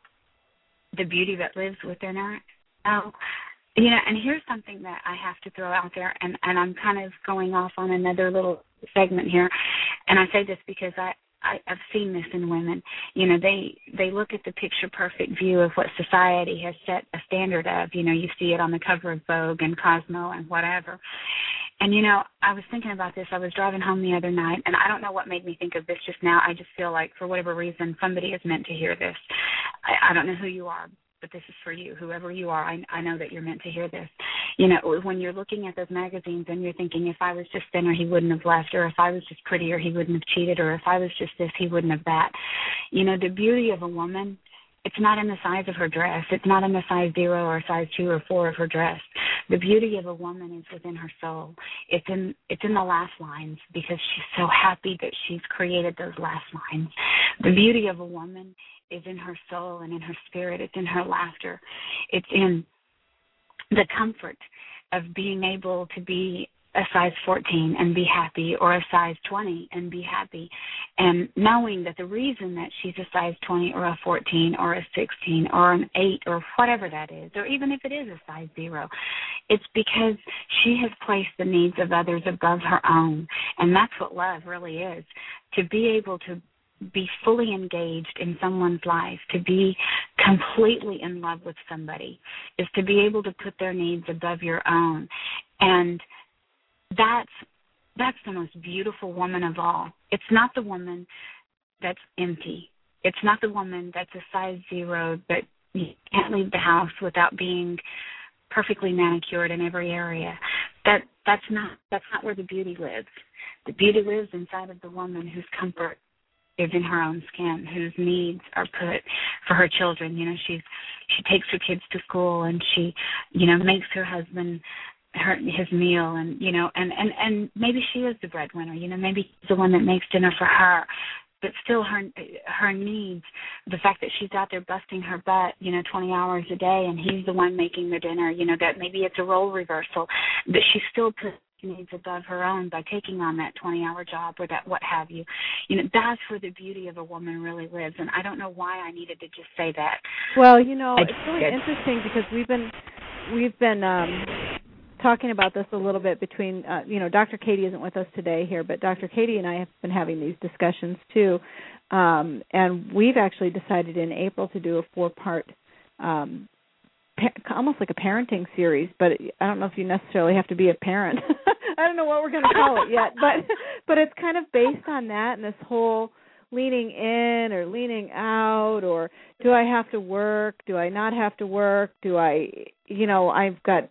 the beauty that lives within her. Oh, you know, and here's something that I have to throw out there, and, and I'm kind of going off on another little segment here, and I say this because I, I, I've seen this in women. You know, they they look at the picture-perfect view of what society has set a standard of. You know, you see it on the cover of Vogue and Cosmo and whatever. And, you know, I was thinking about this. I was driving home the other night, and I don't know what made me think of this just now. I just feel like, for whatever reason, somebody is meant to hear this. I, I don't know who you are, but this is for you. Whoever you are, I, I know that you're meant to hear this. You know, when you're looking at those magazines and you're thinking, if I was just thinner, he wouldn't have left, or if I was just prettier, he wouldn't have cheated, or if I was just this, he wouldn't have that. You know, the beauty of a woman, it's not in the size of her dress. It's not in the size zero or size two or four of her dress. The beauty of a woman is within her soul. It's in it's in the last lines, because she's so happy that she's created those last lines. The beauty of a woman is in her soul and in her spirit. It's in her laughter. It's in the comfort of being able to be a size fourteen and be happy, or a size twenty and be happy, and knowing that the reason that she's a size twenty or a fourteen or a sixteen or an eight or whatever that is, or even if it is a size zero, it's because she has placed the needs of others above her own. And that's what love really is, to be able to be fully engaged in someone's life, to be completely in love with somebody, is to be able to put their needs above your own. And that's that's the most beautiful woman of all. It's not the woman that's empty. It's not the woman that's a size zero that you can't leave the house without being perfectly manicured in every area. That that's not that's not where the beauty lives. The beauty lives inside of the woman whose comfort is in her own skin, whose needs are put for her children. You know, she's she takes her kids to school, and she, you know, makes her husband her his meal, and you know, and, and, and maybe she is the breadwinner. You know, maybe he's the one that makes dinner for her, but still her her needs, the fact that she's out there busting her butt, you know, twenty hours a day, and he's the one making the dinner. You know, that maybe it's a role reversal, but she still puts needs above her own by taking on that twenty-hour job or that what have you. You know, that's where the beauty of a woman really lives, and I don't know why I needed to just say that. Well, you know, I it's really did. interesting, because we've been we've been um, talking about this a little bit between, uh, you know, Doctor Katie isn't with us today here, but Doctor Katie and I have been having these discussions too, um, and we've actually decided in April to do a four-part um almost like a parenting series, but I don't know if you necessarily have to be a parent. I don't know what we're going to call it yet, but but it's kind of based on that, and this whole leaning in or leaning out, or do I have to work? Do I not have to work? Do I, you know, I've got,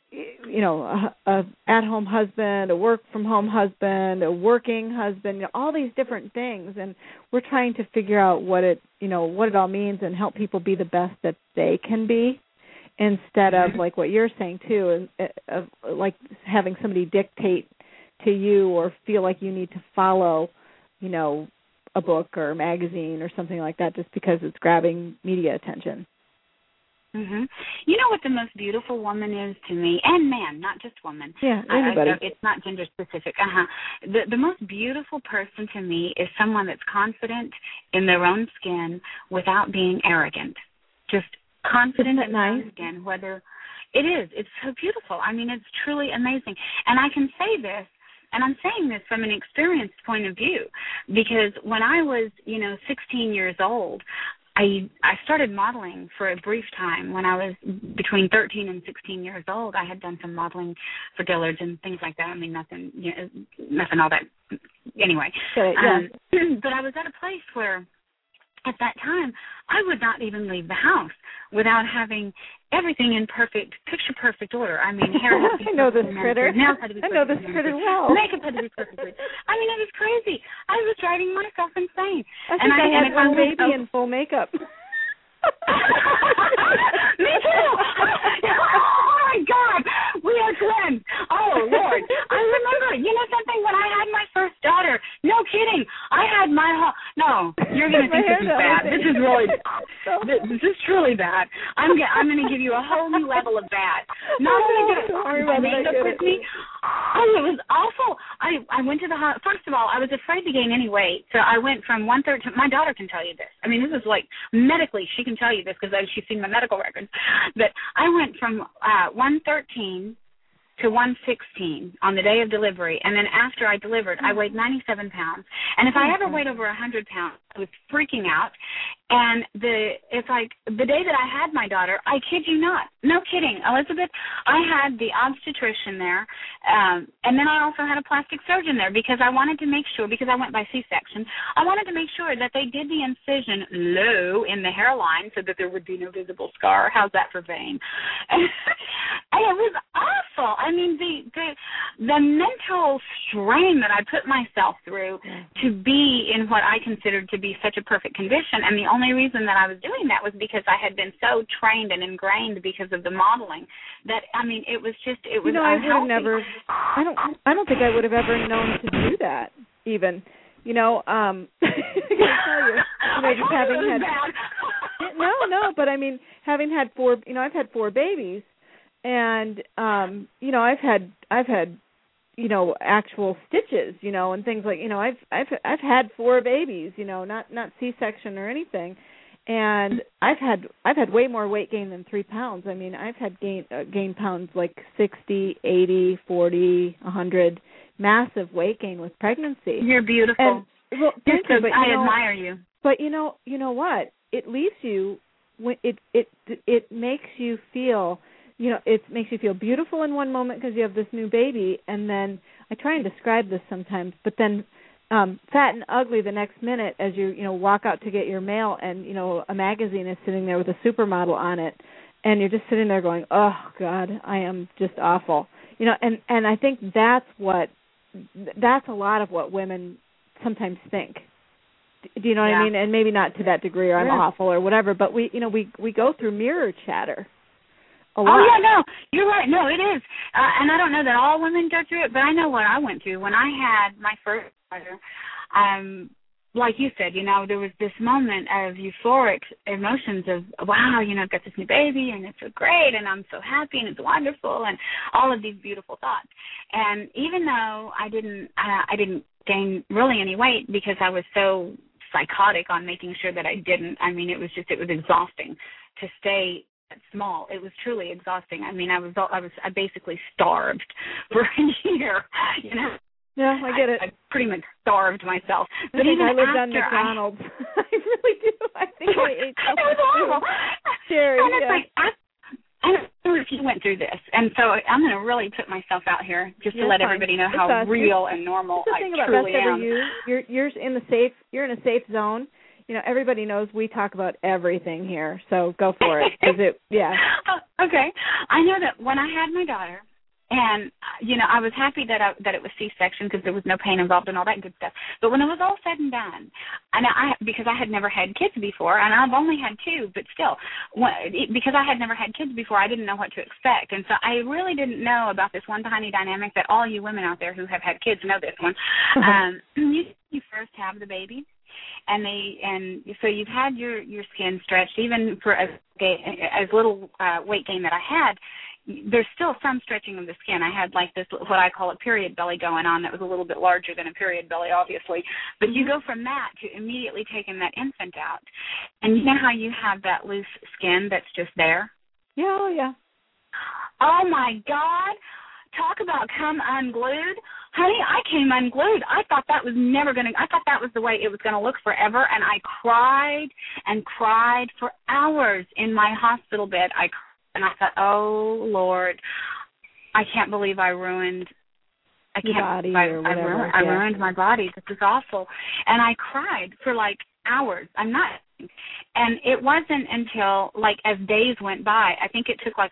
you know, a, a at-home husband, a work-from-home husband, a working husband, you know, all these different things, and we're trying to figure out what it, you know, what it all means and help people be the best that they can be, instead of, like what you're saying, too, of like having somebody dictate to you or feel like you need to follow, you know, a book or a magazine or something like that just because it's grabbing media attention. Mm-hmm. You know what the most beautiful woman is to me, and man, not just woman. Yeah, anybody. I, I, it's not gender specific. Uh-huh. The, the most beautiful person to me is someone that's confident in their own skin without being arrogant. Just confident in their own skin, whether it is. It's so beautiful. I mean, it's truly amazing. And I can say this, and I'm saying this from an experienced point of view, because when I was, you know, sixteen years old, I I started modeling for a brief time when I was between thirteen and sixteen years old. I had done some modeling for Dillard's and things like that. I mean, nothing, you know, nothing all that. Anyway, okay, yeah. um, but I was at a place where, at that time, I would not even leave the house without having everything in perfect, picture-perfect order. I mean, hair had to be I know this critter. Nails had to be I know this critter well. Makeup had to be perfectly. I mean, it was crazy. I was driving myself insane. I think and I, I had one baby oh. in full makeup. Me too. Oh my God, we are twins. Oh Lord, I remember. You know something? When I had my first daughter, no kidding, I had my whole. No, you're gonna think this is bad. This is really. This, this is truly bad. I'm. I'm gonna give you a whole new level of bad. Not only did I make up with me. Oh, it was awful. I I went to the hospital. First of all, I was afraid to gain any weight, so I went from one third to. My daughter can tell you this. I mean, this is like medically, she can tell you this because she's seen my medical records. But I went from uh, one thirteen to one sixteen on the day of delivery, and then after I delivered, I weighed ninety-seven pounds. And if I ever weighed over one hundred pounds, I was freaking out. And the it's like the day that I had my daughter, I kid you not, no kidding, Elizabeth, I had the obstetrician there, um, and then I also had a plastic surgeon there because I wanted to make sure, because I went by C-section, I wanted to make sure that they did the incision low in the hairline so that there would be no visible scar. How's that for vain? And it was awful. I mean, the, the the mental strain that I put myself through to be in what I considered to be such a perfect condition, and the only reason that I was doing that was because I had been so trained and ingrained because of the modeling that, I mean, it was just, it was you know, I unhealthy. would have never, I don't, I don't think I would have ever known to do that, even. You know, um, I can tell you, you know, just having had, no, no, but I mean, having had four, you know, I've had four babies, and, um, you know, I've had, I've had, you know, actual stitches, you know, and things like, you know, I've I've I've had four babies, you know, not not C-section or anything, and I've had I've had way more weight gain than three pounds. I mean, I've had gain uh, gain pounds like sixty, eighty, forty, a hundred, massive weight gain with pregnancy. You're beautiful. And, well, thank You're you, so, but, I you know, admire you. But you know, you know what? It leaves you. It it it makes you feel. You know, it makes you feel beautiful in one moment because you have this new baby, and then I try and describe this sometimes, but then um, fat and ugly the next minute as you, you know, walk out to get your mail, and, you know, a magazine is sitting there with a supermodel on it, and you're just sitting there going, oh, God, I am just awful. You know, and, and I think that's what, that's a lot of what women sometimes think. Do you know what yeah. I mean? And maybe not to that degree, or I'm yeah. awful or whatever, but we, you know, we, we go through mirror chatter. Oh, yeah, no, you're right. No, it is. Uh, and I don't know that all women go through it, but I know what I went through. When I had my first daughter, um, like you said, you know, there was this moment of euphoric emotions of, wow, you know, I've got this new baby, and it's so great, and I'm so happy, and it's wonderful, and all of these beautiful thoughts. And even though I didn't, uh, I didn't gain really any weight because I was so psychotic on making sure that I didn't, I mean, it was just, it was exhausting to stay small. It was truly exhausting. I mean, I was I was I basically starved for a year. You know. Yeah, I get it. I, I pretty much starved myself. I But think even I lived after on McDonald's. I, I really do. I think I ate. It was horrible. Scary. And it's yeah. like I, I don't know if you went through this, and so I'm going to really put myself out here just to yeah, let fine. everybody know it's how us. real and normal the I thing about truly Best am. Ever You, you're you're in the safe. You're in a safe zone. You know, everybody knows we talk about everything here, so go for it. Cause it, yeah. Okay. I know that when I had my daughter, And, you know, I was happy that I, that it was C-section because there was no pain involved and all that good stuff. But when it was all said and done, and I, because I had never had kids before, and I've only had two, but still, when, because I had never had kids before, I didn't know what to expect. And so I really didn't know about this one tiny dynamic that all you women out there who have had kids know this one. um, you, you first have the baby. And they and so you've had your, your skin stretched, even for as, as little uh, weight gain that I had. There's still some stretching of the skin. I had like this, what I call a period belly going on that was a little bit larger than a period belly, obviously. But you go from that to immediately taking that infant out. And you know how you have that loose skin that's just there? Yeah, oh, yeah. Oh, my God. Talk about come unglued. Honey, I came unglued. I thought that was never going to, I thought that was the way it was going to look forever. And I cried and cried for hours in my hospital bed. I cried. And I thought, oh, Lord, I can't believe I ruined I can't body I, or I, whatever, ruined, yeah. I ruined my body. This is awful. And I cried for, like, hours. I'm not. And it wasn't until, like, as days went by, I think it took, like,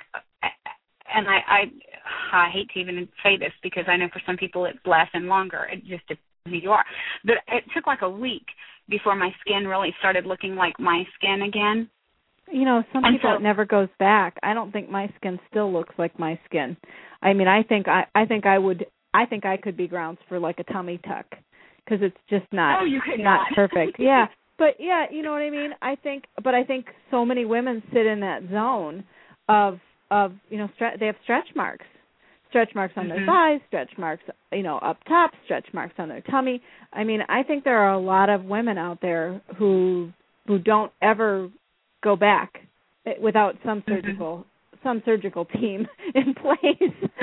and I, I, I hate to even say this because I know for some people it's less and longer. It just depends who you are. But it took, like, a week before my skin really started looking like my skin again. You know, some and people so, it never goes back. I don't think my skin still looks like my skin. I mean, I think I, I think I would, I think I could be grounds for like a tummy tuck because it's just not, oh, you could not, not perfect. Yeah, but yeah, you know what I mean. I think, but I think so many women sit in that zone of, of you know, stre- they have stretch marks, stretch marks on mm-hmm. their thighs, stretch marks, you know, up top, stretch marks on their tummy. I mean, I think there are a lot of women out there who, who don't ever go back without some surgical mm-hmm. some surgical team in place.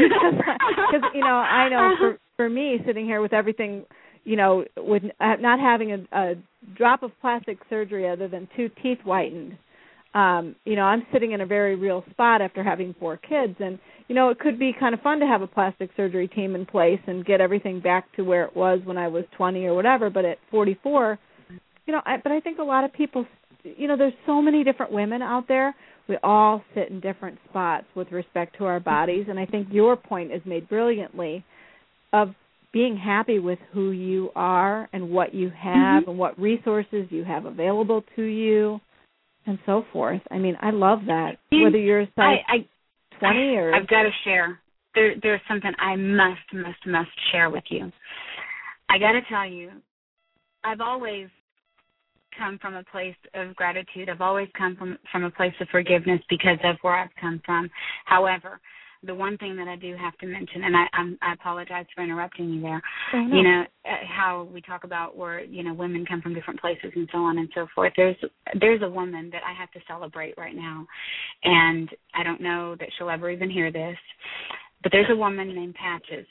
Because you know, I know for for me sitting here with everything, you know, with not having a, a drop of plastic surgery other than two teeth whitened, um, you know, I'm sitting in a very real spot after having four kids, and you know, it could be kind of fun to have a plastic surgery team in place and get everything back to where it was when I was twenty or whatever. But at forty-four, you know, I, but I think a lot of people. You know, there's so many different women out there. We all sit in different spots with respect to our bodies, and I think your point is made brilliantly of being happy with who you are and what you have mm-hmm. and what resources you have available to you and so forth. I mean, I love that, whether you're a size I, I, twenty or... I've got to share. There, there's something I must, must, must share with you. I got to tell you, I've always... come from a place of gratitude. I've always come from, from a place of forgiveness because of where I've come from. However, the one thing that I do have to mention, and I, I'm, I apologize for interrupting you there, oh, no. you know, how we talk about where, you know, women come from different places and so on and so forth. There's there's a woman that I have to celebrate right now, and I don't know that she'll ever even hear this, but there's a woman named Patches,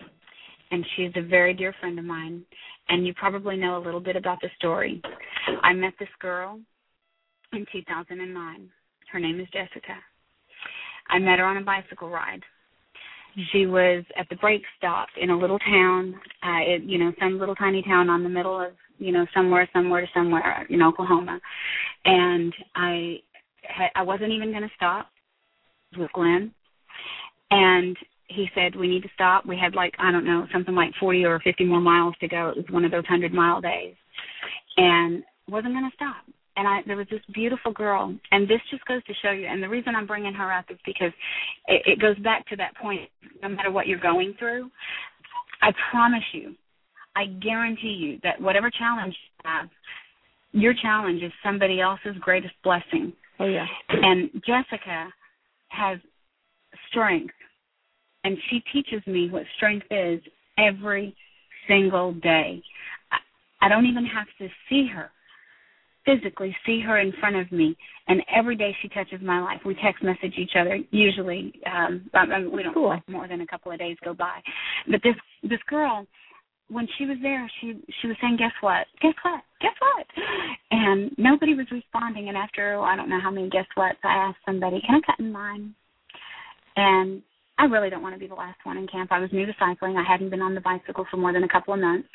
and she's a very dear friend of mine, and you probably know a little bit about the story. I met this girl in two thousand nine. Her name is Jessica. I met her on a bicycle ride. She was at the brake stop in a little town, uh, it, you know, some little tiny town on the middle of, you know, somewhere, somewhere to somewhere in Oklahoma. And I, I wasn't even going to stop with Glenn. And he said, we need to stop. We had like, I don't know, something like forty or fifty more miles to go. It was one of those hundred-mile days. And wasn't going to stop. And I, there was this beautiful girl, and this just goes to show you, and the reason I'm bringing her up is because it, it goes back to that point, no matter what you're going through, I promise you, I guarantee you that whatever challenge you have, your challenge is somebody else's greatest blessing. Oh, yeah. And Jessica has strength, and she teaches me what strength is every single day. I, I don't even have to see her. Physically see her in front of me, and every day she touches my life. We text message each other usually. Um, I mean, we don't cool. let more than a couple of days go by. But this this girl, when she was there, she she was saying, "Guess what? Guess what? Guess what?" And nobody was responding. And after I don't know how many guess whats, I asked somebody, "Can I cut in line?" And I really don't want to be the last one in camp. I was new to cycling. I hadn't been on the bicycle for more than a couple of months.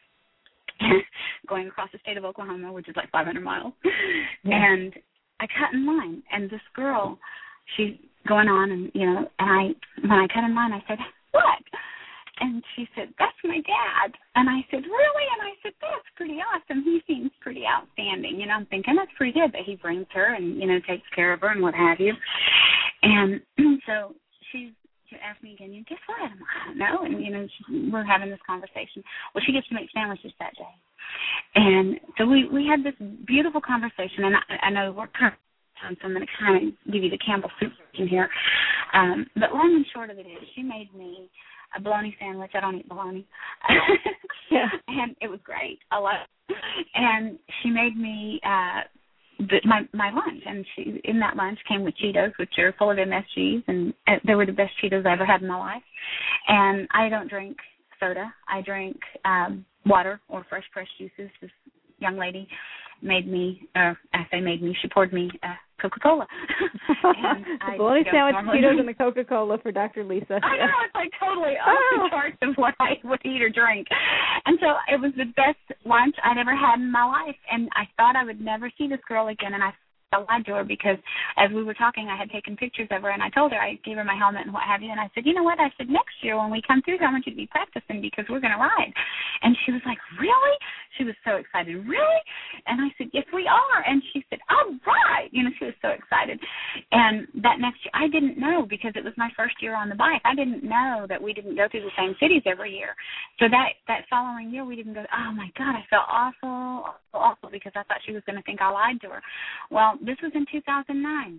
Going across the state of Oklahoma, which is like five hundred miles. Yeah. And I cut in line. And this girl, she going on, and, you know, and I, when I cut in line, I said, what? And she said, that's my dad. And I said, really? And I said, that's pretty awesome. He seems pretty outstanding. You know, I'm thinking that's pretty good that he brings her and, you know, takes care of her and what have you. And so she asked me again, guess what? I'm, I don't know. And, you know, she, we're having this conversation. Well, she gets to make sandwiches that day. And so we, we had this beautiful conversation. And I, I know we're kind of, so I'm going to kind of give you the Campbell soup in here. Um, but long and short of it is she made me a bologna sandwich. I don't eat bologna. Yeah. And it was great. I love it. And she made me uh, the, my my lunch. And she in that lunch came with Cheetos, which are full of M S Gs. And uh, they were the best Cheetos I ever had in my life. And I don't drink soda. I drink um, water or fresh pressed juices. This young lady made me, uh, I say made me, she poured me uh, Coca-Cola. The bologna sandwich, Cheetos, and the Coca-Cola for Doctor Lisa. I yeah. know, it's like totally off oh. the charts of what I would eat or drink. And so it was the best lunch I'd ever had in my life, and I thought I would never see this girl again, and I I lied to her because as we were talking, I had taken pictures of her, and I told her, I gave her my helmet and what have you, and I said, you know what, I said, next year when we come through, I want you to be practicing because we're going to ride. And she was like, really? She was so excited. Really? And I said, yes, we are. And she said, all right. You know, she was so excited. And that next year, I didn't know because it was my first year on the bike. I didn't know that we didn't go through the same cities every year. So that, that following year, we didn't go, oh, my God, I felt awful, awful, awful because I thought she was going to think I lied to her. Well, this was in two thousand nine,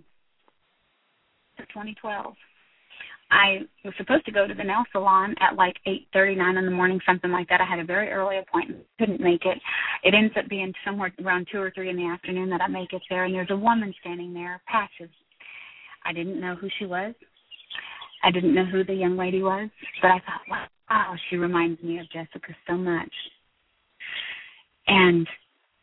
so twenty twelve. I was supposed to go to the nail salon at like eight thirty, nine in the morning, something like that. I had a very early appointment, couldn't make it. It ends up being somewhere around two or three in the afternoon that I make it there, and there's a woman standing there, Patches. I didn't know who she was. I didn't know who the young lady was, but I thought, wow, she reminds me of Jessica so much. And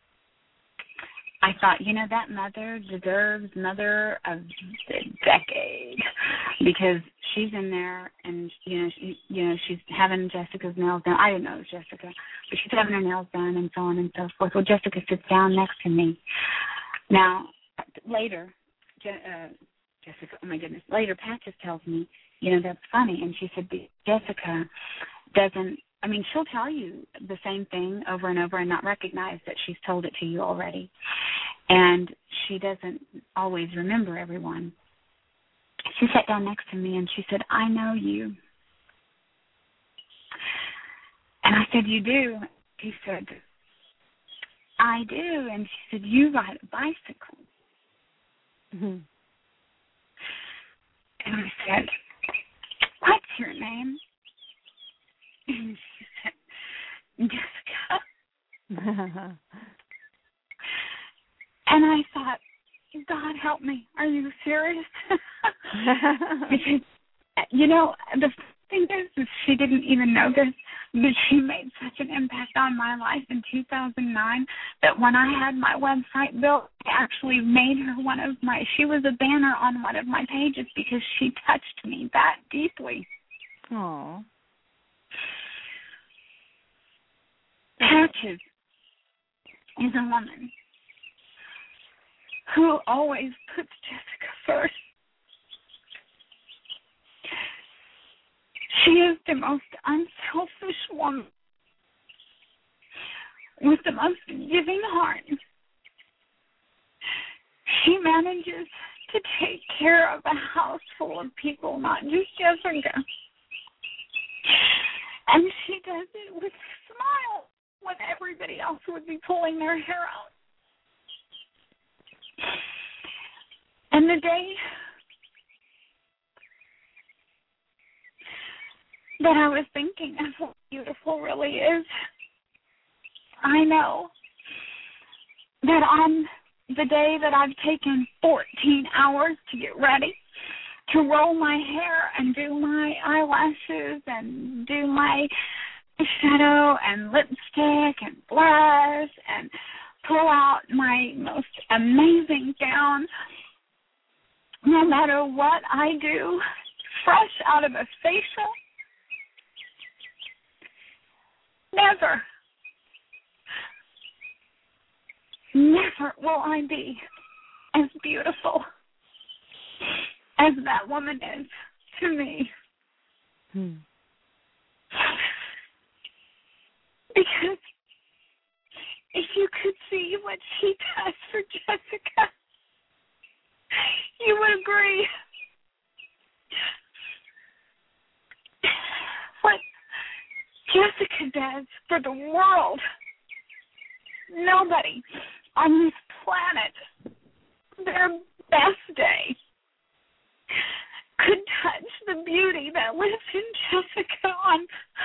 I thought, you know, that mother deserves mother of the decade because she's in there and, you know, she, you know, she's having Jessica's nails done. I didn't know it was Jessica, but she's having her nails done and so on and so forth. Well, Jessica sits down next to me. Now, later, Je- uh, Jessica, oh, my goodness, later Patches tells me, you know, that's funny. And she said, Jessica doesn't, I mean, she'll tell you the same thing over and over and not recognize that she's told it to you already. And she doesn't always remember everyone. She sat down next to me and she said, I know you. And I said, you do? She said, I do. And she said, you ride a bicycle. Mm-hmm. And I said, what's your name? And she said, Jessica. And I thought, God help me, are you serious? Because, you know, the thing is, is she didn't even know this, but she made such an impact on my life in two thousand nine that when I had my website built, I actually made her one of my, she was a banner on one of my pages because she touched me that deeply. Aww. Patches is a woman who always puts Jessica first. She is the most unselfish woman with the most giving heart. She manages to take care of a house full of people, not just Jessica. And she does it with a smile when everybody else would be pulling their hair out. And the day that I was thinking of what beautiful really is, I know that on the day that I've taken fourteen hours to get ready, to roll my hair and do my eyelashes and do my shadow and lipstick and blush and pull out my most amazing gown, no matter what I do, fresh out of a facial, never, never will I be as beautiful as that woman is to me. Hmm. Because if you could see what she does for Jessica, you would agree. What Jessica does for the world, nobody on this planet, their best day, could touch the beauty that lives in Jessica on,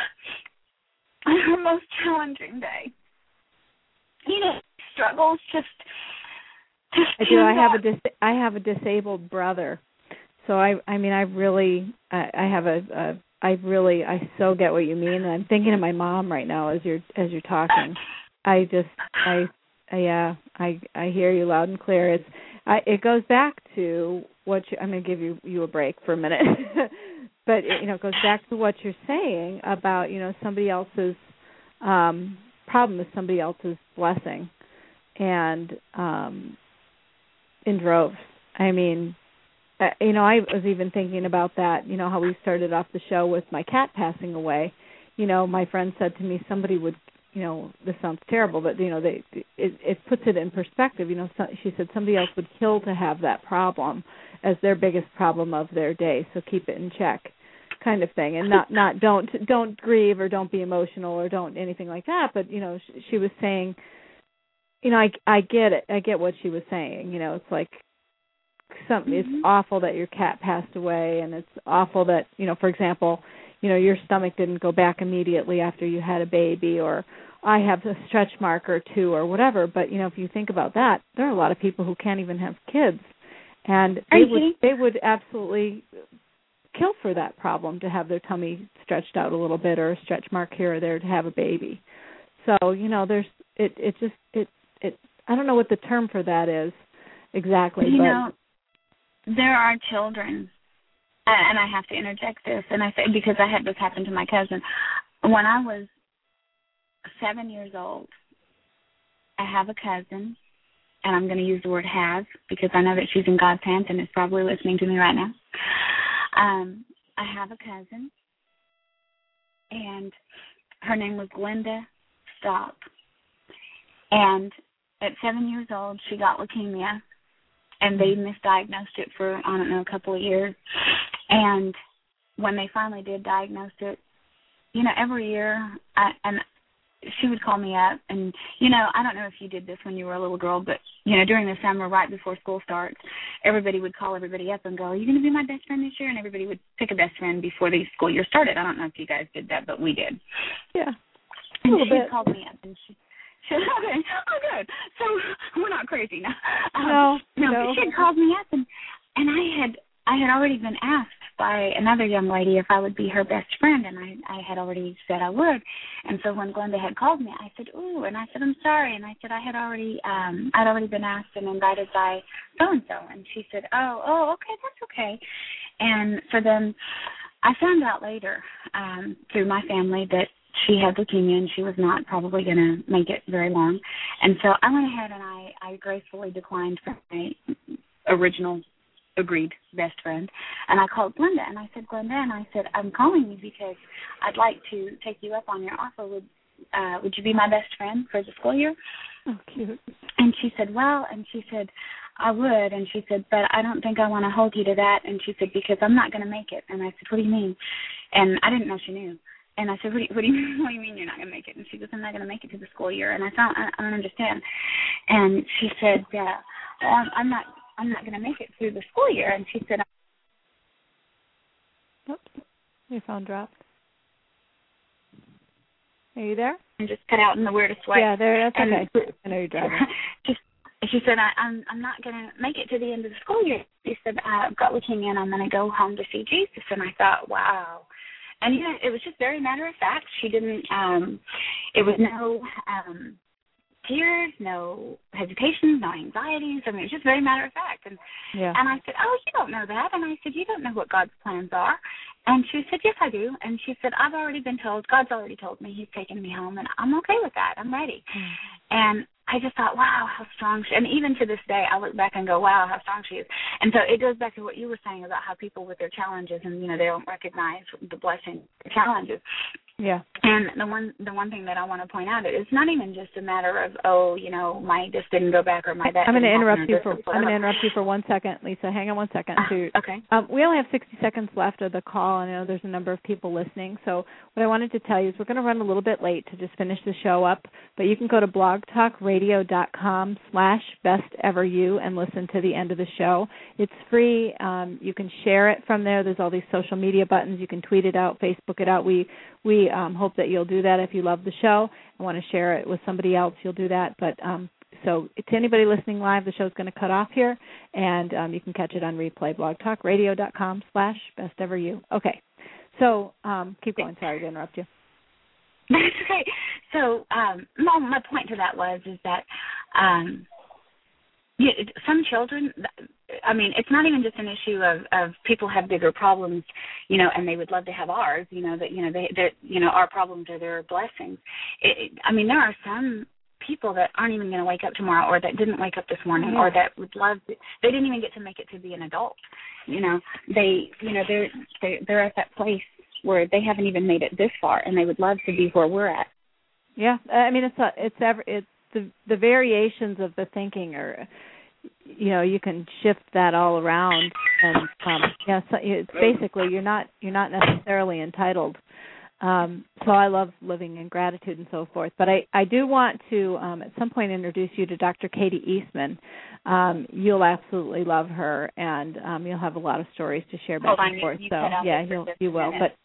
on her most challenging day. You know, struggles just. just I do. I have a dis- I have a disabled brother, so I I mean I really I, I have a, a I really I so get what you mean. And I'm thinking of my mom right now as you're as you're talking. I just I, I yeah I I hear you loud and clear. It's I, it goes back to what you, I'm going to give you you a break for a minute, but it, you know it goes back to what you're saying about you know somebody else's um, problem is somebody else's blessing, and um, in droves. I mean. Uh, you know, I was even thinking about that, you know, how we started off the show with my cat passing away. You know, my friend said to me, somebody would, you know, this sounds terrible, but, you know, they it, it puts it in perspective. You know, so, she said somebody else would kill to have that problem as their biggest problem of their day, so keep it in check kind of thing. And not, not don't don't grieve or don't be emotional or don't anything like that, but, you know, she, she was saying, you know, I, I get it. I get what she was saying. You know, it's like, Something it's mm-hmm. awful that your cat passed away, and it's awful that, you know, for example, you know, your stomach didn't go back immediately after you had a baby, or I have a stretch mark or two or whatever. But, you know, if you think about that, there are a lot of people who can't even have kids, and they mm-hmm. would they would absolutely kill for that problem, to have their tummy stretched out a little bit or a stretch mark here or there to have a baby. So, you know, there's it it just it it I don't know what the term for that is exactly, you but know, there are children, and I have to interject this, and I say because I had this happen to my cousin. When I was seven years old, I have a cousin, and I'm going to use the word have because I know that she's in God's hands and is probably listening to me right now. Um, I have a cousin, and her name was Glenda Stopp. And at seven years old, she got leukemia. And they misdiagnosed it for, I don't know, a couple of years. And when they finally did diagnose it, you know, every year, I, and she would call me up. And, you know, I don't know if you did this when you were a little girl, but, you know, during the summer, right before school starts, everybody would call everybody up and go, are you going to be my best friend this year? And everybody would pick a best friend before the school year started. I don't know if you guys did that, but we did. Yeah. And she bit. called me up, and she... Okay. Oh, good. So we're not crazy now. Um, no, no. no. She had called me up, and and I had I had already been asked by another young lady if I would be her best friend, and I I had already said I would. And so when Glenda had called me, I said, "Ooh," and I said, "I'm sorry," and I said I had already um I'd already been asked and invited by so and so, and she said, "Oh, oh, okay, that's okay." And so then I found out later um, through my family that she had leukemia and she was not probably going to make it very long. And so I went ahead and I, I gracefully declined from my original agreed best friend. And I called Glenda and I said, Glenda, and I said, I'm calling you because I'd like to take you up on your offer. Would, uh, would you be my best friend for the school year? Oh, cute. And she said, well, and she said, I would. And she said, but I don't think I want to hold you to that. And she said, because I'm not going to make it. And I said, what do you mean? And I didn't know she knew. And I said, what do, you, what, do you, what do you mean you're not going to make it? And she goes, I'm not going to make it to the school year. And I thought, I, I don't understand. And she said, yeah, well, I'm, I'm not I'm not going to make it through the school year. And she said, oops, your phone dropped. Are you there? And just cut out in the weirdest way. Yeah, there. That's okay. And I know you're driving. Just, she said, I, I'm I'm not going to make it to the end of the school year. She said, I've got leukemia and I'm going to go home to see Jesus. And I thought, wow. And, you know, it was just very matter of fact. She didn't, um, it was no um, tears, no hesitations, no anxieties. I mean, it was just very matter of fact. And, yeah. and I said, oh, you don't know that. And I said, you don't know what God's plans are. And she said, yes, I do. And she said, I've already been told, God's already told me he's taking me home, and I'm okay with that. I'm ready. Mm. And I just thought, wow, how strong she is. And even to this day, I look back and go, wow, how strong she is. And so it goes back to what you were saying about how people with their challenges and, you know, they don't recognize the blessing, the challenges. Yeah. And the one the one thing that I want to point out is it's not even just a matter of, oh, you know, my this didn't go back or my that. I'm going to interrupt you for I'm going to interrupt you for one second, Lisa. Hang on one second. To, uh, okay. Um, we only have sixty seconds left of the call. I know there's a number of people listening. So what I wanted to tell you is we're going to run a little bit late to just finish the show up, but you can go to blogtalkradio.com slash besteveryou and listen to the end of the show. It's free. Um, you can share it from there. There's all these social media buttons. You can tweet it out, Facebook it out. We We um, hope that you'll do that if you love the show and want to share it with somebody else. You'll do that. But um, so to anybody listening live, the show's going to cut off here, and um, you can catch it on replay. blogtalkradio.com slash besteveryou. Okay. So um, keep going. Sorry to interrupt you. That's okay. So um, my, my point to that was is that um, yeah, some children, I mean, it's not even just an issue of, of people have bigger problems, you know, and they would love to have ours, you know, that, you know, they, that, you know, our problems are their blessings. It, it, I mean, there are some people that aren't even going to wake up tomorrow or that didn't wake up this morning yeah. or that would love to, they didn't even get to make it to be an adult. You know, they, you know, they're, they're, they're at that place where they haven't even made it this far and they would love to be where we're at. Yeah. I mean, it's, a, it's, ever, it's the, the variations of the thinking are, you know, you can shift that all around, and um, yeah, so it's basically you're not you're not necessarily entitled. Um, so I love living in gratitude and so forth. But I, I do want to um, at some point introduce you to Doctor Katie Eastman. Um, you'll absolutely love her, and um, you'll have a lot of stories to share back Hold and on, forth. You, you so yeah, you'll, you will. But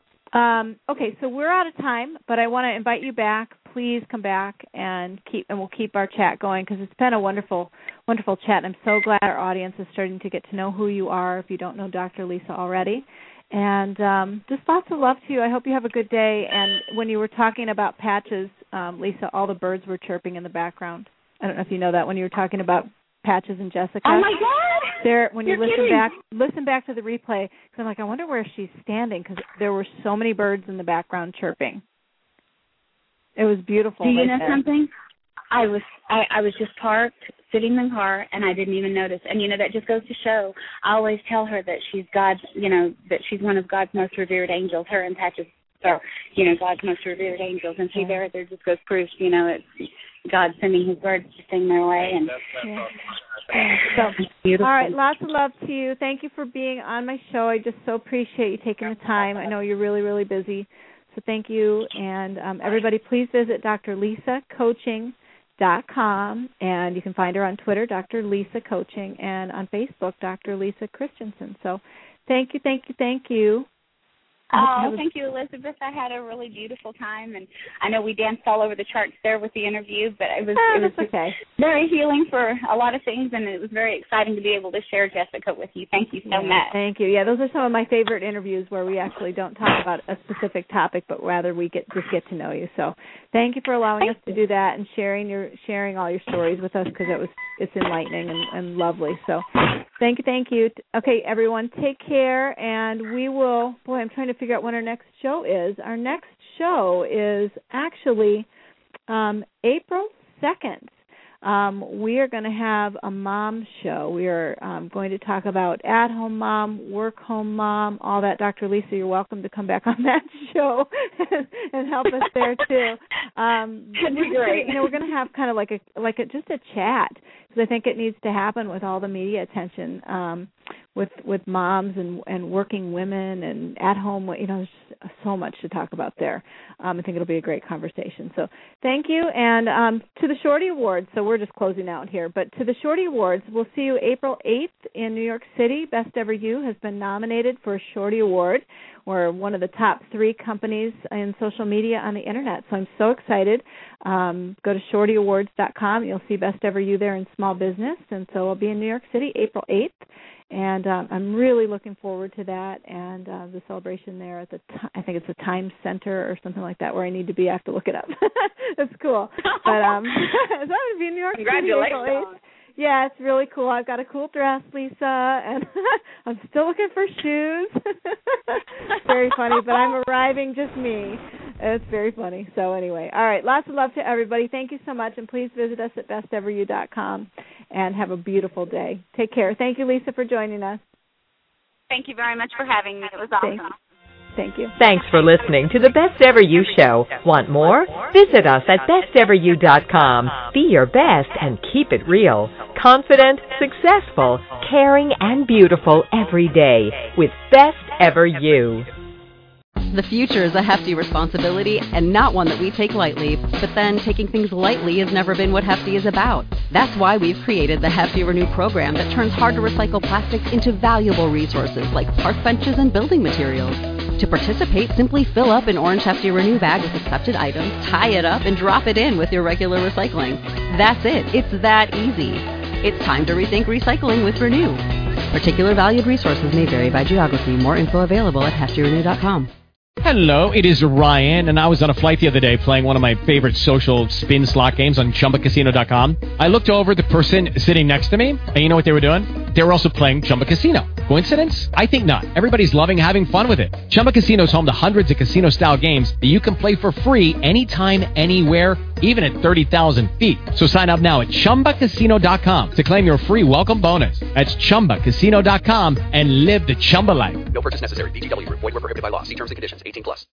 um, okay, so we're out of time, but I want to invite you back. Please come back and keep, and we'll keep our chat going because it's been a wonderful, wonderful chat. I'm so glad our audience is starting to get to know who you are if you don't know Doctor Lisa already. And um, just lots of love to you. I hope you have a good day. And when you were talking about patches, um, Lisa, all the birds were chirping in the background. I don't know if you know that when you were talking about Patches and Jessica. Oh my God! There, when You're you listen kidding. back, listen back to the replay. Because I'm like, I wonder where she's standing because there were so many birds in the background chirping. It was beautiful. Do you right know there. something? I was I, I was just parked, sitting in the car, and I didn't even notice. And you know that just goes to show. I always tell her that she's God's, you know, that she's one of God's most revered angels. Her and Patches are, you know, God's most revered angels. And see, there, there just goes proof. You know, it's God sending His birds to sing their way. And yeah. Yeah. So, beautiful. All right, lots of love to you. Thank you for being on my show. I just so appreciate you taking the time. I know you're really, really busy. So thank you. And um, everybody, please visit D R Lisa Coaching dot com, and you can find her on Twitter, Doctor Lisa Coaching, and on Facebook, Doctor Lisa Christensen. So thank you, thank you, thank you. Oh, thank you, Elizabeth. I had a really beautiful time, and I know we danced all over the charts there with the interview, but it was oh, it was that's okay. very healing for a lot of things, and it was very exciting to be able to share Jessica with you. Thank you so yeah, much. Thank you. Yeah, those are some of my favorite interviews where we actually don't talk about a specific topic, but rather we get just get to know you. So thank you for allowing thank us to do that and sharing your sharing all your stories with us because it was it's enlightening and, and lovely. So thank you, thank you. Okay, everyone, take care, and we will. Boy, I'm trying to figure out when our next show is. Our next show is actually um, April second. Um, we are going to have a mom show. We are um, going to talk about at-home mom, work-home mom, all that. Doctor Lisa, you're welcome to come back on that show and help us there too. Um, That'd be great. You know, we're going to have kind of like a like a, just a chat because I think it needs to happen with all the media attention. Um, with with moms and and working women and at home, you know, there's so much to talk about there. Um, I think it'll be a great conversation. So thank you, and um, to the Shorty Awards. So we're just closing out here, but to the Shorty Awards, we'll see you April eighth in New York City. Best Ever You has been nominated for a Shorty Award. We're one of the top three companies in social media on the internet, so I'm so excited. Um, go to shorty awards dot com. You'll see Best Ever You there in small business, and so I'll be in New York City April eighth. And um, I'm really looking forward to that and uh, the celebration there at the, t- I think it's the Times Center or something like that where I need to be. I have to look it up. That's cool. But um, so I'm going to be in New York City April eighth. Yeah, it's really cool. I've got a cool dress, Lisa, and I'm still looking for shoes. Very funny, but I'm arriving just me. It's very funny. So anyway, all right, lots of love to everybody. Thank you so much, and please visit us at best ever you dot com and have a beautiful day. Take care. Thank you, Lisa, for joining us. Thank you very much for having me. It was awesome. Thank, Thank you. Thanks for listening to the Best Ever You Show. Want more? Visit us at best ever you dot com. Be your best and keep it real. Confident, successful, caring, and beautiful every day with Best Ever You. The future is a hefty responsibility and not one that we take lightly, but then taking things lightly has never been what Hefty is about. That's why we've created the Hefty Renew program that turns hard-to-recycle plastics into valuable resources like park benches and building materials. To participate, simply fill up an orange Hefty Renew bag with accepted items, tie it up, and drop it in with your regular recycling. That's it. It's that easy. It's time to rethink recycling with Renew. Particular valued resources may vary by geography. More info available at hefty renew dot com. Hello, it is Ryan, and I was on a flight the other day playing one of my favorite social spin slot games on chumba casino dot com. I looked over at the person sitting next to me, and you know what they were doing? They were also playing Chumba Casino. Coincidence? I think not. Everybody's loving having fun with it. Chumba Casino is home to hundreds of casino-style games that you can play for free anytime, anywhere, even at thirty thousand feet. So sign up now at chumba casino dot com to claim your free welcome bonus. That's chumba casino dot com and live the Chumba life. No purchase necessary. V G W. Void where prohibited by law. See terms and conditions. eighteen plus.